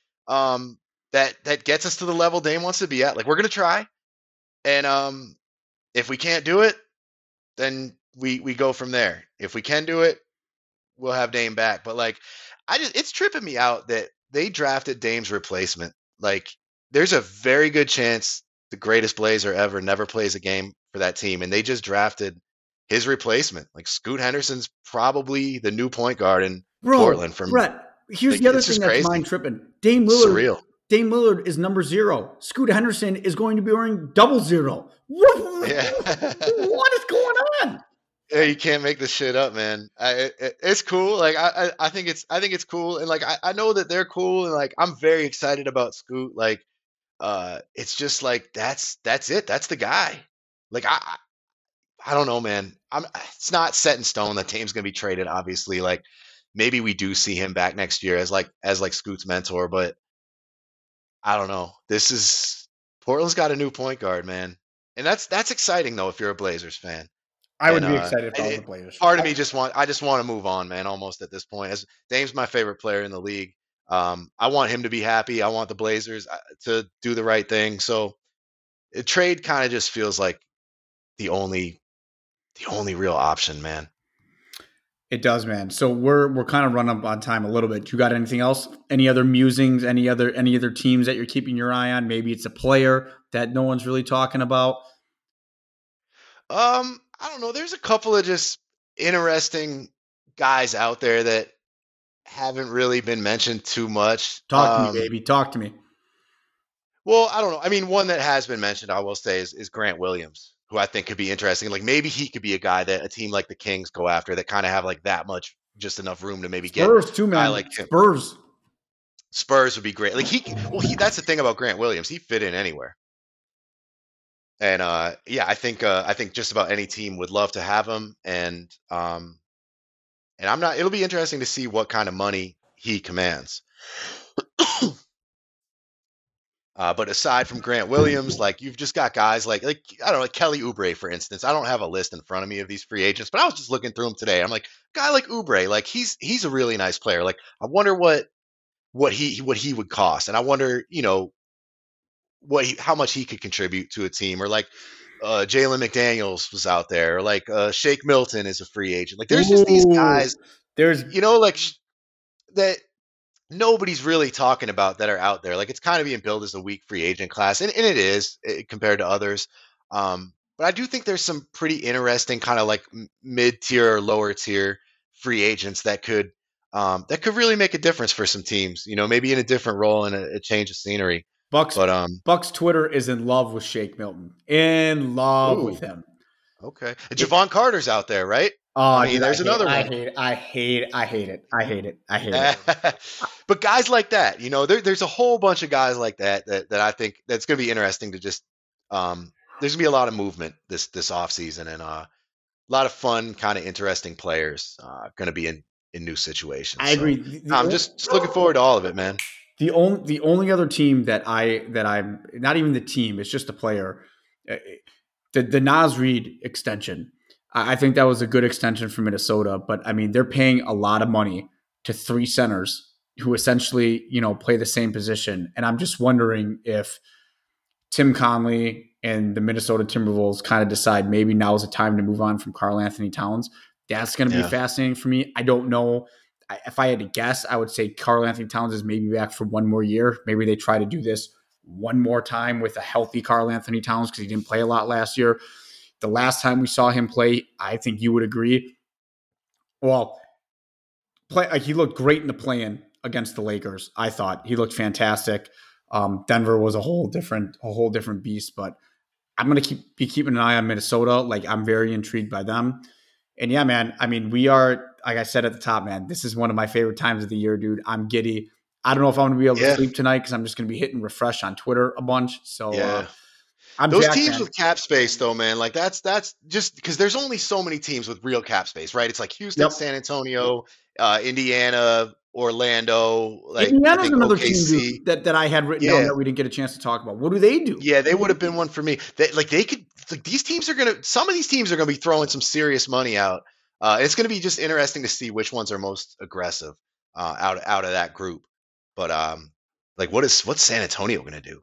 Speaker 2: that gets us to the level Dame wants to be at. Like, we're going to try. And if we can't do it, then we go from there. If we can do it, we'll have Dame back. But like, it's tripping me out that they drafted Dame's replacement. Like, there's a very good chance the greatest Blazer ever never plays a game for that team, and they just drafted his replacement. Like, Scoot Henderson's probably the new point guard in Portland.
Speaker 1: Brett, here's the other thing that's mind tripping. Dame Lillard is number 0. Scoot Henderson is going to be wearing 00. What is going on?
Speaker 2: Yeah, you can't make this shit up, man. It's cool. Like I think it's cool, and like I know that they're cool, and like I'm very excited about Scoot. Like, it's just like that's it. That's the guy. Like I don't know, man. It's not set in stone that Dame's gonna be traded. Obviously, like maybe we do see him back next year as Scoot's mentor, but I don't know. Portland's got a new point guard, man, and that's exciting though if you're a Blazers fan.
Speaker 1: I would be excited if I was the Blazers.
Speaker 2: Part of me I just want to move on, man. Almost at this point, as Dame's my favorite player in the league. I want him to be happy. I want the Blazers to do the right thing. So, a trade kind of just feels like the only real option, man.
Speaker 1: It does, man. So we're kind of run up on time a little bit. You got anything else? Any other musings? Any other teams that you're keeping your eye on? Maybe it's a player that no one's really talking about.
Speaker 2: I don't know. There's a couple of just interesting guys out there that haven't really been mentioned too much.
Speaker 1: Talk to me, baby. Talk to me.
Speaker 2: Well, I don't know. I mean, one that has been mentioned, I will say, is Grant Williams, who I think could be interesting. Like maybe he could be a guy that a team like the Kings go after that kind of have like that much, just enough room to maybe get
Speaker 1: Spurs too,
Speaker 2: a guy
Speaker 1: man.
Speaker 2: like him.
Speaker 1: Spurs.
Speaker 2: Spurs would be great. Like that's the thing about Grant Williams. He fit in anywhere. And yeah, I think just about any team would love to have him. And I'm not. It'll be interesting to see what kind of money he commands. But aside from Grant Williams, like you've just got guys like I don't know, like Kelly Oubre, for instance. I don't have a list in front of me of these free agents, but I was just looking through them today. I'm like, guy like Oubre, like he's a really nice player. Like I wonder what he would cost, and I wonder, how much he could contribute to a team, or like Jalen McDaniels was out there, or like Shake Milton is a free agent. Like there's just these guys,
Speaker 1: there's
Speaker 2: like that nobody's really talking about that are out there. Like it's kind of being billed as a weak free agent class, and it is compared to others. But I do think there's some pretty interesting kind of like mid-tier or lower tier free agents that could really make a difference for some teams. Maybe in a different role and a change of scenery.
Speaker 1: Buck's Twitter is in love with Shake Milton. In love with him.
Speaker 2: Okay. Javon Carter's out there, right?
Speaker 1: Oh, there's another one. I hate it.
Speaker 2: But guys like that, there's a whole bunch of guys like that I think that's going to be interesting to just there's going to be a lot of movement this offseason, and a lot of fun, kind of interesting players going to be in new situations.
Speaker 1: I agree.
Speaker 2: I'm just looking forward to all of it, man.
Speaker 1: The only other team that I'm not even the team, it's just a player, the Naz Reid extension. I think that was a good extension for Minnesota, but I mean, they're paying a lot of money to 3 centers who essentially, play the same position. And I'm just wondering if Tim Connelly and the Minnesota Timberwolves kind of decide maybe now is the time to move on from Karl-Anthony Towns. That's going to be fascinating for me. I don't know. If I had to guess, I would say Karl-Anthony Towns is maybe back for one more year. Maybe they try to do this one more time with a healthy Karl-Anthony Towns because he didn't play a lot last year. The last time we saw him play, I think you would agree. Well, he looked great in the play-in against the Lakers. I thought he looked fantastic. Denver was a whole different beast, but I'm going to be keeping an eye on Minnesota. Like I'm very intrigued by them. And yeah, man, I mean, we are, like I said at the top, man, this is one of my favorite times of the year, dude. I'm giddy. I don't know if I'm going to be able to sleep tonight because I'm just going to be hitting refresh on Twitter a bunch. So
Speaker 2: those teams with cap space, though, man, like that's just because there's only so many teams with real cap space, right? It's like Houston, San Antonio, Indiana, Orlando. Like
Speaker 1: Indiana's another team that I had written down that we didn't get a chance to talk about. What do they do?
Speaker 2: Yeah, they would have been one for me. They could. Like these teams are some of these teams are gonna be throwing some serious money out. It's gonna be just interesting to see which ones are most aggressive out of that group. But like what's San Antonio gonna do?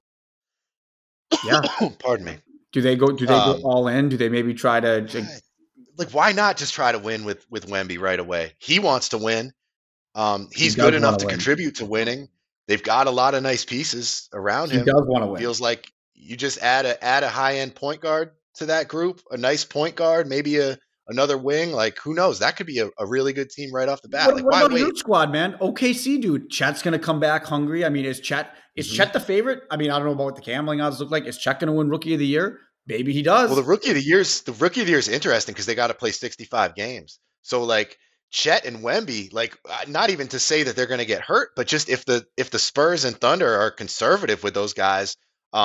Speaker 1: Yeah.
Speaker 2: Pardon me.
Speaker 1: Do they go all in? Do they maybe try to
Speaker 2: like why not just try to win with Wemby right away? He wants to win. He's good enough to contribute to winning. They've got a lot of nice pieces around him.
Speaker 1: He does want to win.
Speaker 2: Feels like you just add a high-end point guard to that group, a nice point guard, maybe another wing. Like who knows? That could be a really good team right off the bat.
Speaker 1: What about your squad, man? OKC, dude. Chet's gonna come back hungry. I mean, is Chet the favorite? I mean, I don't know about what the gambling odds look like. Is Chet gonna win Rookie of the Year? Maybe he does.
Speaker 2: Well, the Rookie of the Year is interesting because they got to play 65 games. So like Chet and Wemby, like not even to say that they're going to get hurt, but just if the Spurs and Thunder are conservative with those guys,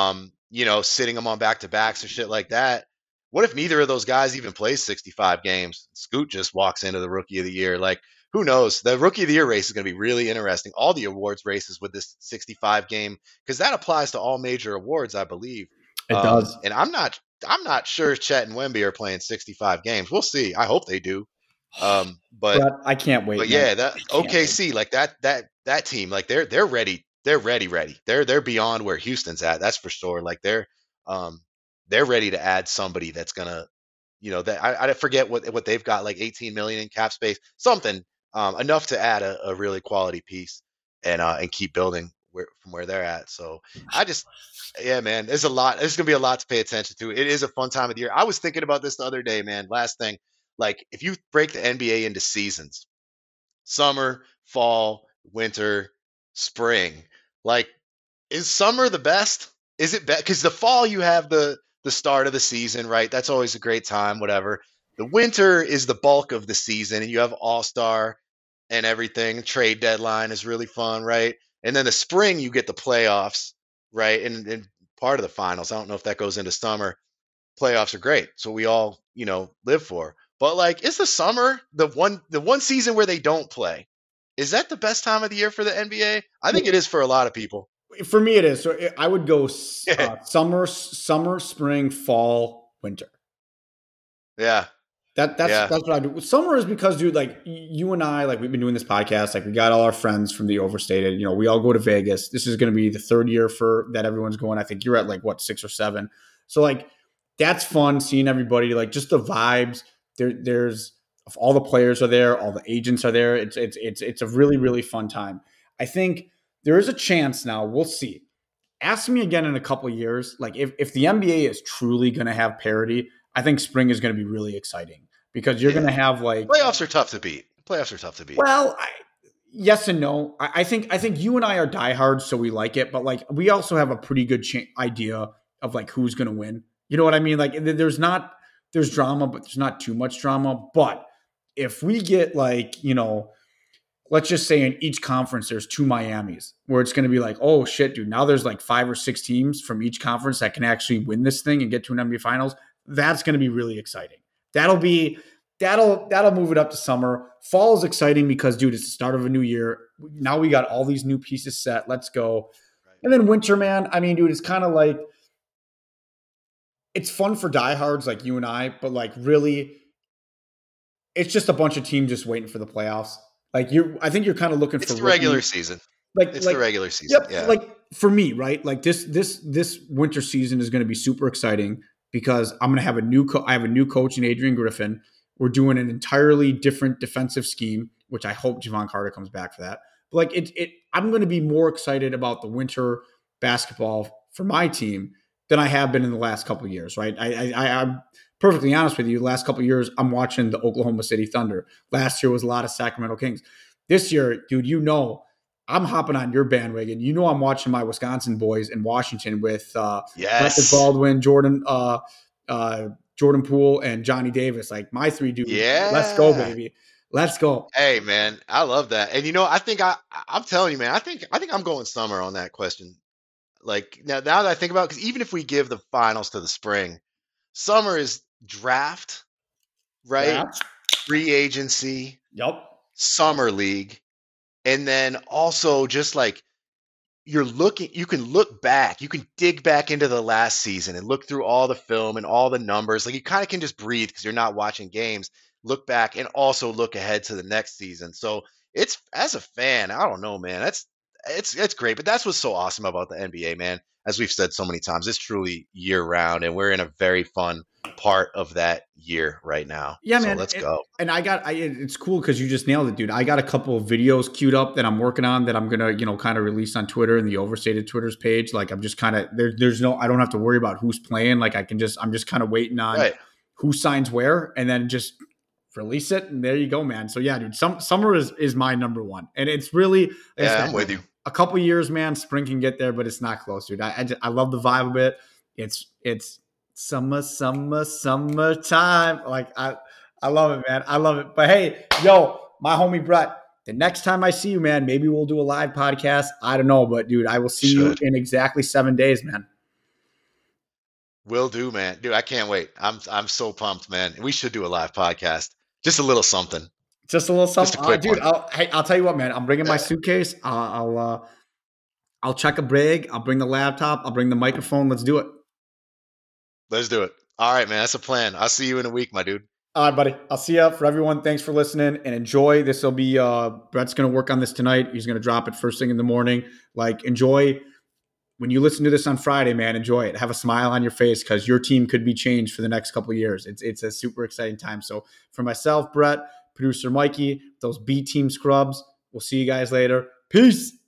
Speaker 2: sitting them on back to backs or shit like that. What if neither of those guys even plays 65 games? Scoot just walks into the Rookie of the Year. Like who knows? The Rookie of the Year race is going to be really interesting. All the awards races with this 65 game because that applies to all major awards, I believe.
Speaker 1: It does.
Speaker 2: And I'm not sure Chet and Wemby are playing 65 games. We'll see. I hope they do. But
Speaker 1: I can't wait.
Speaker 2: But yeah, that OKC, like that team, like they're ready. They're ready. They're beyond where Houston's at. That's for sure. Like they're ready to add somebody that's gonna, that I forget what they've got, like 18 million in cap space, something enough to add a really quality piece and keep building from where they're at. So yeah, man, there's a lot. There's gonna be a lot to pay attention to. It is a fun time of the year. I was thinking about this the other day, man. Last thing, like if you break the NBA into seasons, summer, fall, winter, spring, like is summer the best? Is it better? Because the fall you have the start of the season, right? That's always a great time, whatever. The winter is the bulk of the season, and you have All-Star and everything. Trade deadline is really fun, right? And then the spring, you get the playoffs, right? And part of the finals. I don't know if that goes into summer. Playoffs are great, so we all live for. But like, is the summer the one season where they don't play? Is that the best time of the year for the NBA? I think it is for a lot of people.
Speaker 1: For me, it is. So I would go summer, spring, fall, winter.
Speaker 2: Yeah.
Speaker 1: That's what I do. Summer is because, dude, like you and I, like we've been doing this podcast, like we got all our friends from the Overstated. We all go to Vegas. This is going to be the third year for that everyone's going. I think you're at like what, 6 or 7. So like that's fun seeing everybody. Like just the vibes. There's all the players are there, all the agents are there. It's a really, really fun time. I think there is a chance now. We'll see. Ask me again in a couple of years. Like if the NBA is truly going to have parity, I think spring is going to be really exciting because you're going to have like
Speaker 2: playoffs are tough to beat.
Speaker 1: Well, yes and no. I think you and I are diehards, so we like it. But like we also have a pretty good idea of like who's going to win. You know what I mean? Like there's drama, but there's not too much drama. But if we get like let's just say in each conference there's 2 Miamis where it's going to be like, oh shit, dude, now there's like 5 or 6 teams from each conference that can actually win this thing and get to an NBA Finals. That's going to be really exciting. That'll move it up to summer. Fall is exciting because, dude, it's the start of a new year. Now we got all these new pieces set. Let's go. And then winter, man. I mean, dude, it's kind of like it's fun for diehards like you and I, but like really, it's just a bunch of teams just waiting for the playoffs. Like I think you're kind of looking for
Speaker 2: the regular season. It's the regular season.
Speaker 1: Yep, yeah. Like for me, right? Like this winter season is going to be super exciting because I'm going to have I have a new coach in Adrian Griffin. We're doing an entirely different defensive scheme, which I hope Javon Carter comes back for that. But like I'm going to be more excited about the winter basketball for my team than I have been in the last couple of years, right? I'm perfectly honest with you. The last couple of years, I'm watching the Oklahoma City Thunder. Last year was a lot of Sacramento Kings. This year, dude, I'm hopping on your bandwagon. I'm watching my Wisconsin boys in Washington with Patrick Baldwin, Jordan Poole, and Johnny Davis. Like my 3 dudes.
Speaker 2: Yeah.
Speaker 1: Let's go, baby. Let's go.
Speaker 2: Hey, man, I love that. And I think I'm telling you, man, I think I'm going summer on that question. Like now that I think about it, because even if we give the finals to the spring, summer is draft, right?
Speaker 1: Yeah.
Speaker 2: Free agency.
Speaker 1: Yep.
Speaker 2: Summer league. And then also just like you can look back, you can dig back into the last season and look through all the film and all the numbers. Like you kind of can just breathe because you're not watching games, look back and also look ahead to the next season. So it's, as a fan, I don't know, man, it's great. But that's what's so awesome about the NBA, man. As we've said so many times, it's truly year round, and we're in a very fun part of that year right now.
Speaker 1: Yeah,
Speaker 2: so
Speaker 1: man.
Speaker 2: Let's go.
Speaker 1: And it's cool because you just nailed it, dude. I got a couple of videos queued up that I'm working on that I'm gonna, kind of release on Twitter and the Overstated Twitter's page. Like I'm just kind of I don't have to worry about who's playing. Like I'm just kind of waiting on who signs where, and then just release it, and there you go, man. So yeah, dude, summer is my number one, and it's really
Speaker 2: I'm with you.
Speaker 1: A couple years, man. Spring can get there, but it's not close, dude. I love the vibe of it. It's summertime. Like I love it, man. I love it. But hey, my homie Brett, the next time I see you, man, maybe we'll do a live podcast. I don't know, but dude, I will see you in exactly 7 days, man.
Speaker 2: Will do, man. Dude, I can't wait. I'm so pumped, man. We should do a live podcast. Just a little something.
Speaker 1: Just a little something. Just a quick dude, I'll tell you what, man. I'm bringing my suitcase. I'll check a bag. I'll bring the laptop. I'll bring the microphone. Let's do it.
Speaker 2: Let's do it. All right, man. That's a plan. I'll see you in a week, my dude.
Speaker 1: All right, buddy. I'll see you. For everyone, thanks for listening and enjoy. This will be Brett's going to work on this tonight. He's going to drop it first thing in the morning. Like, enjoy. When you listen to this on Friday, man, enjoy it. Have a smile on your face because your team could be changed for the next couple of years. It's a super exciting time. So for myself, Brett, producer Mikey, those B team scrubs, we'll see you guys later. Peace.